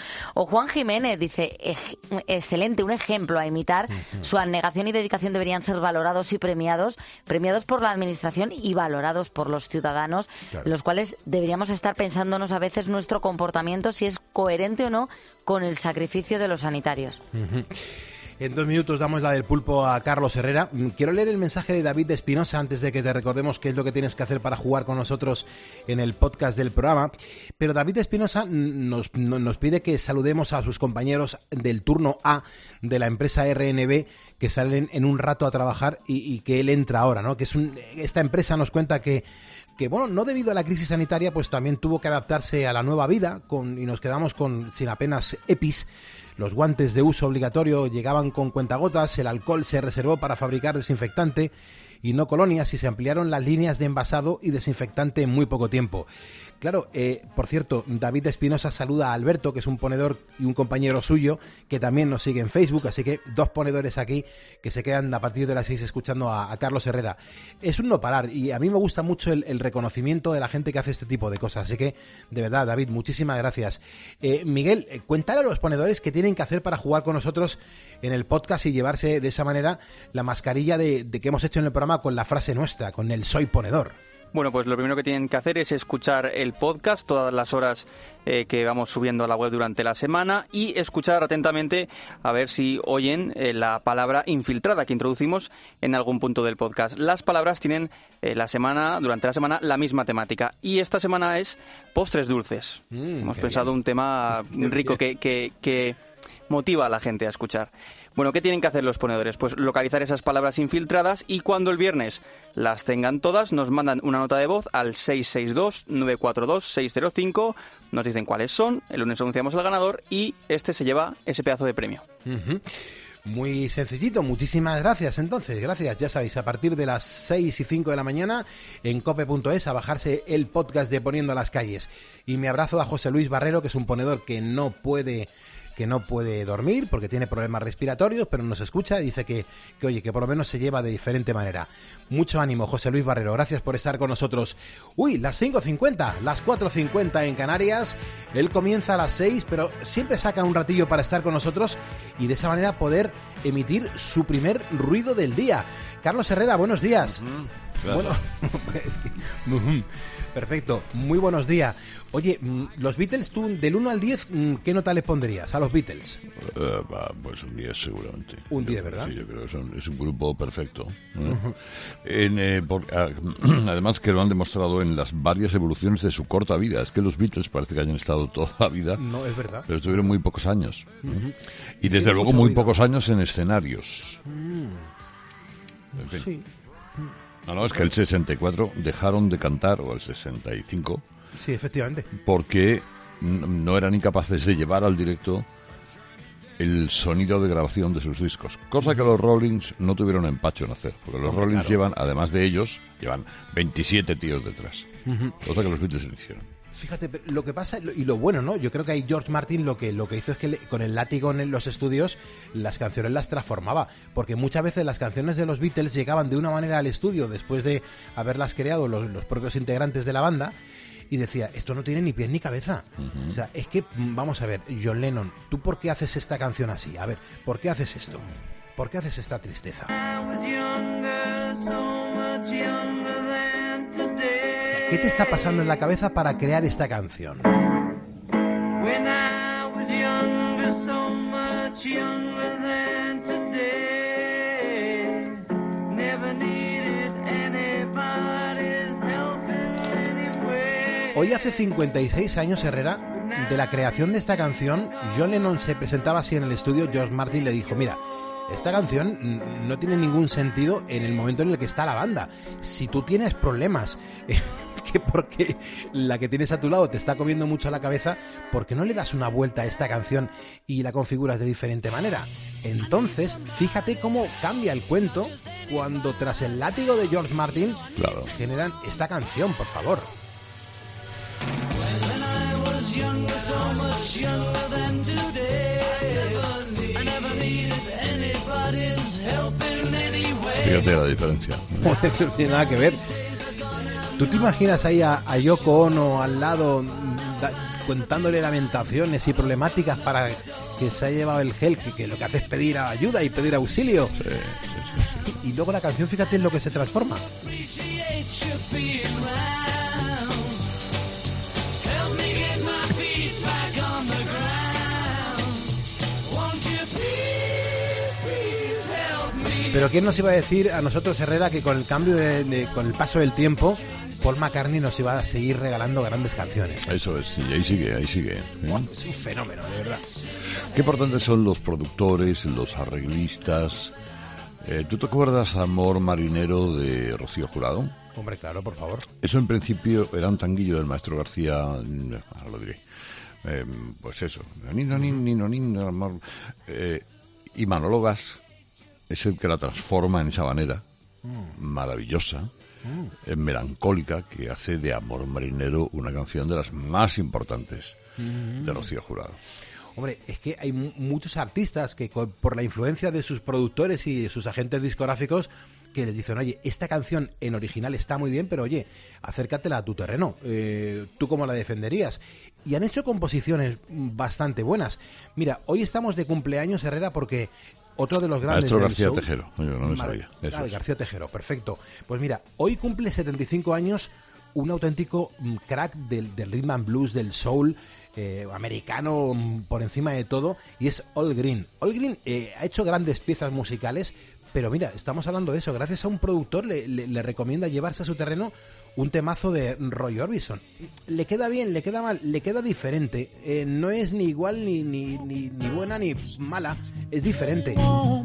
O Juan Jiménez dice, excelente, un ejemplo a imitar. Uh-huh. Su abnegación y dedicación deberían ser valorados y premiados, premiados por la administración y valorados por los ciudadanos, claro. Los cuales deberíamos estar pensándonos a veces nuestro comportamiento, si es coherente o no con el sacrificio de los sanitarios. Uh-huh. En dos minutos damos la del pulpo a Carlos Herrera. Quiero leer el mensaje de David Espinosa antes de que te recordemos qué es lo que tienes que hacer para jugar con nosotros en el podcast del programa. Pero David Espinosa nos, nos pide que saludemos a sus compañeros del turno A de la empresa R N B que salen en un rato a trabajar y, y que él entra ahora, ¿no? Que es un, esta empresa nos cuenta que que bueno, no debido a la crisis sanitaria, pues también tuvo que adaptarse a la nueva vida con, y nos quedamos con sin apenas EPIs. Los guantes de uso obligatorio llegaban con cuentagotas, el alcohol se reservó para fabricar desinfectante y no colonias y se ampliaron las líneas de envasado y desinfectante en muy poco tiempo. Claro, eh, por cierto, David Espinosa saluda a Alberto, que es un ponedor y un compañero suyo, que también nos sigue en Facebook, así que dos ponedores aquí que se quedan a partir de las seis escuchando a, a Carlos Herrera. Es un no parar y a mí me gusta mucho el, el reconocimiento de la gente que hace este tipo de cosas, así que, de verdad, David, muchísimas gracias. Eh, Miguel, eh, cuéntale a los ponedores qué tienen que hacer para jugar con nosotros en el podcast y llevarse de esa manera la mascarilla de, de que hemos hecho en el programa con la frase nuestra, con el soy ponedor. Bueno, pues lo primero que tienen que hacer es escuchar el podcast todas las horas eh, que vamos subiendo a la web durante la semana y escuchar atentamente a ver si oyen eh, la palabra infiltrada que introducimos en algún punto del podcast. Las palabras tienen eh, la semana durante la semana la misma temática y esta semana es postres dulces. Mm, Hemos pensado bien. Un tema rico que, que, que motiva a la gente a escuchar. Bueno, ¿qué tienen que hacer los ponedores? Pues localizar esas palabras infiltradas y cuando el viernes las tengan todas, nos mandan una nota de voz al seis seis dos, nueve cuatro dos, seis cero cinco, nos dicen cuáles son, el lunes anunciamos al ganador y este se lleva ese pedazo de premio. Uh-huh. Muy sencillito, muchísimas gracias entonces, gracias, ya sabéis, a partir de las seis y cinco de la mañana en cope punto es a bajarse el podcast de Poniendo a las Calles. Y me abrazo a José Luis Barrero, que es un ponedor que no puede... que no puede dormir porque tiene problemas respiratorios, pero nos escucha y dice que, que, oye, que por lo menos se lleva de diferente manera. Mucho ánimo, José Luis Barrero, gracias por estar con nosotros. Uy, las cinco cincuenta, las cuatro cincuenta en Canarias, él comienza a las seis, pero siempre saca un ratillo para estar con nosotros y de esa manera poder emitir su primer ruido del día. Carlos Herrera, buenos días. Uh-huh. Claro. Bueno, es que, uh-huh. Perfecto, muy buenos días. Oye, los Beatles, tú del uno al diez, ¿qué nota les pondrías a los Beatles? Uh, pues un diez seguramente. Un diez, ¿verdad? Sí, yo creo que son, es un grupo perfecto. ¿eh? Uh-huh. En, eh, por, además que lo han demostrado en las varias evoluciones de su corta vida. Es que los Beatles parece que hayan estado toda la vida. No, es verdad. Pero tuvieron muy pocos años. ¿eh? Uh-huh. Y desde sí, luego muy ruido. pocos años en escenarios. Mm. En fin. Sí. No, no, es que el sesenta y cuatro dejaron de cantar, o el sesenta y cinco... Sí, efectivamente. Porque no eran incapaces de llevar al directo el sonido de grabación de sus discos. Cosa que los Rollings no tuvieron empacho en hacer. Porque los Hombre, Rollings claro. llevan, además de ellos, llevan veintisiete tíos detrás. Uh-huh. Cosa que los Beatles lo hicieron. Fíjate, lo que pasa, y lo bueno, ¿no? Yo creo que ahí George Martin lo que, lo que hizo es que le, con el látigo en los estudios las canciones las transformaba, porque muchas veces las canciones de los Beatles llegaban de una manera al estudio después de haberlas creado los, los propios integrantes de la banda y decía, esto no tiene ni pies ni cabeza. Uh-huh. O sea, es que, vamos a ver, John Lennon, ¿tú por qué haces esta canción así? A ver, ¿por qué haces esto? ¿Por qué haces esta tristeza? ¿Qué te está pasando en la cabeza para crear esta canción? Hoy hace cincuenta y seis años, Herrera, de la creación de esta canción. John Lennon se presentaba así en el estudio. George Martin le dijo, mira, esta canción no tiene ningún sentido en el momento en el que está la banda. Si tú tienes problemas, eh, que porque la que tienes a tu lado te está comiendo mucho la cabeza, ¿por qué no le das una vuelta a esta canción y la configuras de diferente manera? Entonces, fíjate cómo cambia el cuento cuando tras el látigo de George Martin, claro, generan esta canción, por favor. Fíjate la diferencia. No tiene nada que ver. ¿Tú te imaginas ahí a, a Yoko Ono al lado da, contándole lamentaciones y problemáticas para que se haya llevado el gel, que, que lo que hace es pedir ayuda y pedir auxilio. Sí, sí, sí. Y, y luego la canción, fíjate en lo que se transforma. Pero ¿quién nos iba a decir a nosotros, Herrera, que con el cambio de, de con el paso del tiempo, Paul McCartney nos iba a seguir regalando grandes canciones? Eso es, y ahí sigue, ahí sigue. ¿eh? Es un fenómeno, de verdad. Qué importantes son los productores, los arreglistas. Eh, ¿Tú te acuerdas Amor Marinero de Rocío Jurado? Hombre, claro, por favor. Eso en principio era un tanguillo del maestro García, ahora lo diré. Eh, pues eso, nino, nino, nino, nino, amor. Eh, y Manolo Gas es el que la transforma en esa manera mm. maravillosa, mm. eh, melancólica, que hace de Amor Marinero una canción de las más importantes mm. de Rocío Jurado. Hombre, es que hay m- muchos artistas que con, por la influencia de sus productores y de sus agentes discográficos que les dicen, oye, esta canción en original está muy bien, pero oye, acércatela a tu terreno, eh, ¿tú cómo la defenderías? Y han hecho composiciones bastante buenas. Mira, hoy estamos de cumpleaños, Herrera, porque otro de los grandes Maestro del García soul, Tejero, yo no me sabía. Eso ah, es. García Tejero, perfecto. Pues mira, hoy cumple setenta y cinco años un auténtico crack del, del rhythm and blues, del soul, eh, americano por encima de todo, y es Al Green. Al Green eh, ha hecho grandes piezas musicales, pero mira, estamos hablando de eso, gracias a un productor le, le, le recomienda llevarse a su terreno un temazo de Roy Orbison. Le queda bien, le queda mal, le queda diferente, eh, no es ni igual, ni, ni, ni, ni buena, ni mala, es diferente.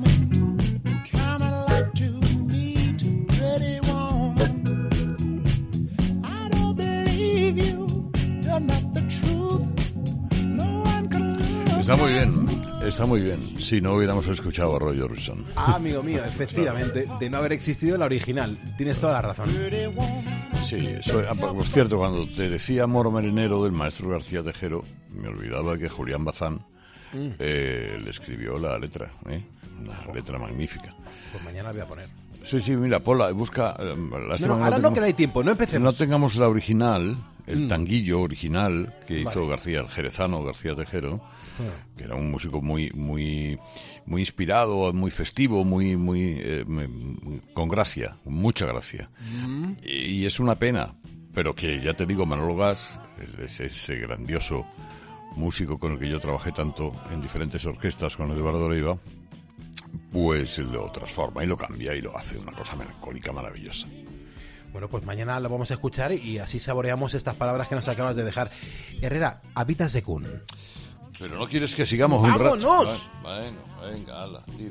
Está muy bien, está muy bien. Si no hubiéramos escuchado a Roy Orbison. Ah, amigo mío, efectivamente, de no haber existido la original. Tienes toda la razón. Sí, eso, por cierto, cuando te decía Amor Marinero del maestro García Tejero, me olvidaba que Julián Bazán mm. eh, le escribió la letra, ¿eh? Una letra magnífica. Pues mañana la voy a poner. Sí, sí, mira, ponla, busca... Eh, no, no, ahora no, tengamos, no que no hay tiempo, no empecemos. No tengamos la original, el mm. tanguillo original que vale. hizo García, el jerezano García Tejero, que era un músico muy muy muy inspirado, muy festivo, muy muy eh, con gracia, con mucha gracia. Mm. Y, y es una pena, pero que ya te digo, Manolo Gas, ese, ese grandioso músico con el que yo trabajé tanto en diferentes orquestas con Eduardo Leiva, pues lo transforma y lo cambia y lo hace una cosa melancólica maravillosa. Bueno, pues mañana lo vamos a escuchar y así saboreamos estas palabras que nos acabas de dejar. Herrera, Habitas de Kun. Pero no quieres que sigamos un ¡vámonos! rato. Bueno, venga, ala, tira.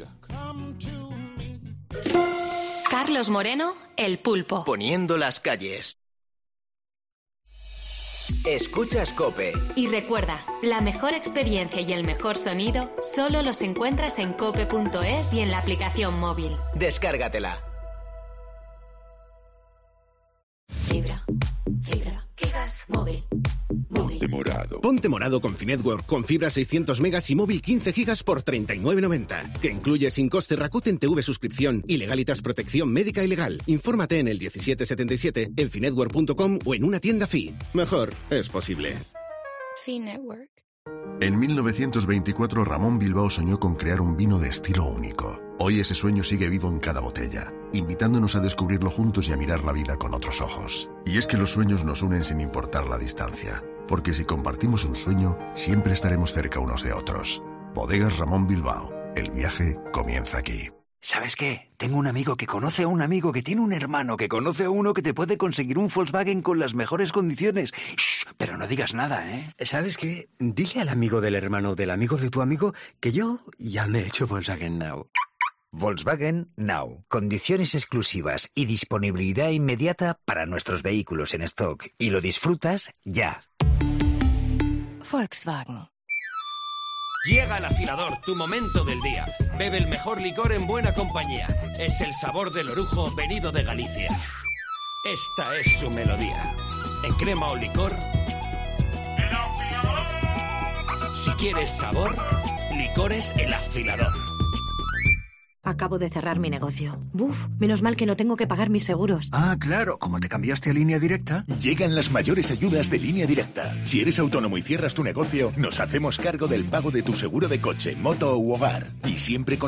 Carlos Moreno, El Pulpo. Poniendo las calles. Escuchas COPE. Y recuerda, la mejor experiencia y el mejor sonido solo los encuentras en cope punto es y en la aplicación móvil. Descárgatela. Fibra, fibra, gigas, móvil. Ponte morado. Ponte morado con Finetwork, con fibra seiscientos megas y móvil quince gigas por treinta y nueve noventa. Que incluye sin coste Rakuten T V suscripción y Legalitas protección médica y legal. Infórmate en el diecisiete setenta y siete, en finetwork punto com o en una tienda Fi. Mejor es posible. Finetwork. En mil novecientos veinticuatro, Ramón Bilbao soñó con crear un vino de estilo único. Hoy ese sueño sigue vivo en cada botella, invitándonos a descubrirlo juntos y a mirar la vida con otros ojos. Y es que los sueños nos unen sin importar la distancia, porque si compartimos un sueño, siempre estaremos cerca unos de otros. Bodegas Ramón Bilbao. El viaje comienza aquí. ¿Sabes qué? Tengo un amigo que conoce a un amigo que tiene un hermano que conoce a uno que te puede conseguir un Volkswagen con las mejores condiciones. Shh, pero no digas nada, ¿eh? ¿Sabes qué? Dile al amigo del hermano del amigo de tu amigo que yo ya me he hecho Volkswagen Now. Volkswagen Now. Condiciones exclusivas y disponibilidad inmediata para nuestros vehículos en stock. Y lo disfrutas ya. Volkswagen. Llega el afilador, tu momento del día. Bebe el mejor licor en buena compañía. Es el sabor del orujo venido de Galicia. Esta es su melodía. En crema o licor. Si quieres sabor, licores El Afilador. Acabo de cerrar mi negocio. Buf, menos mal que no tengo que pagar mis seguros. Ah, claro, como te cambiaste a Línea Directa. Llegan las mayores ayudas de Línea Directa. Si eres autónomo y cierras tu negocio, nos hacemos cargo del pago de tu seguro de coche, moto u hogar. Y siempre con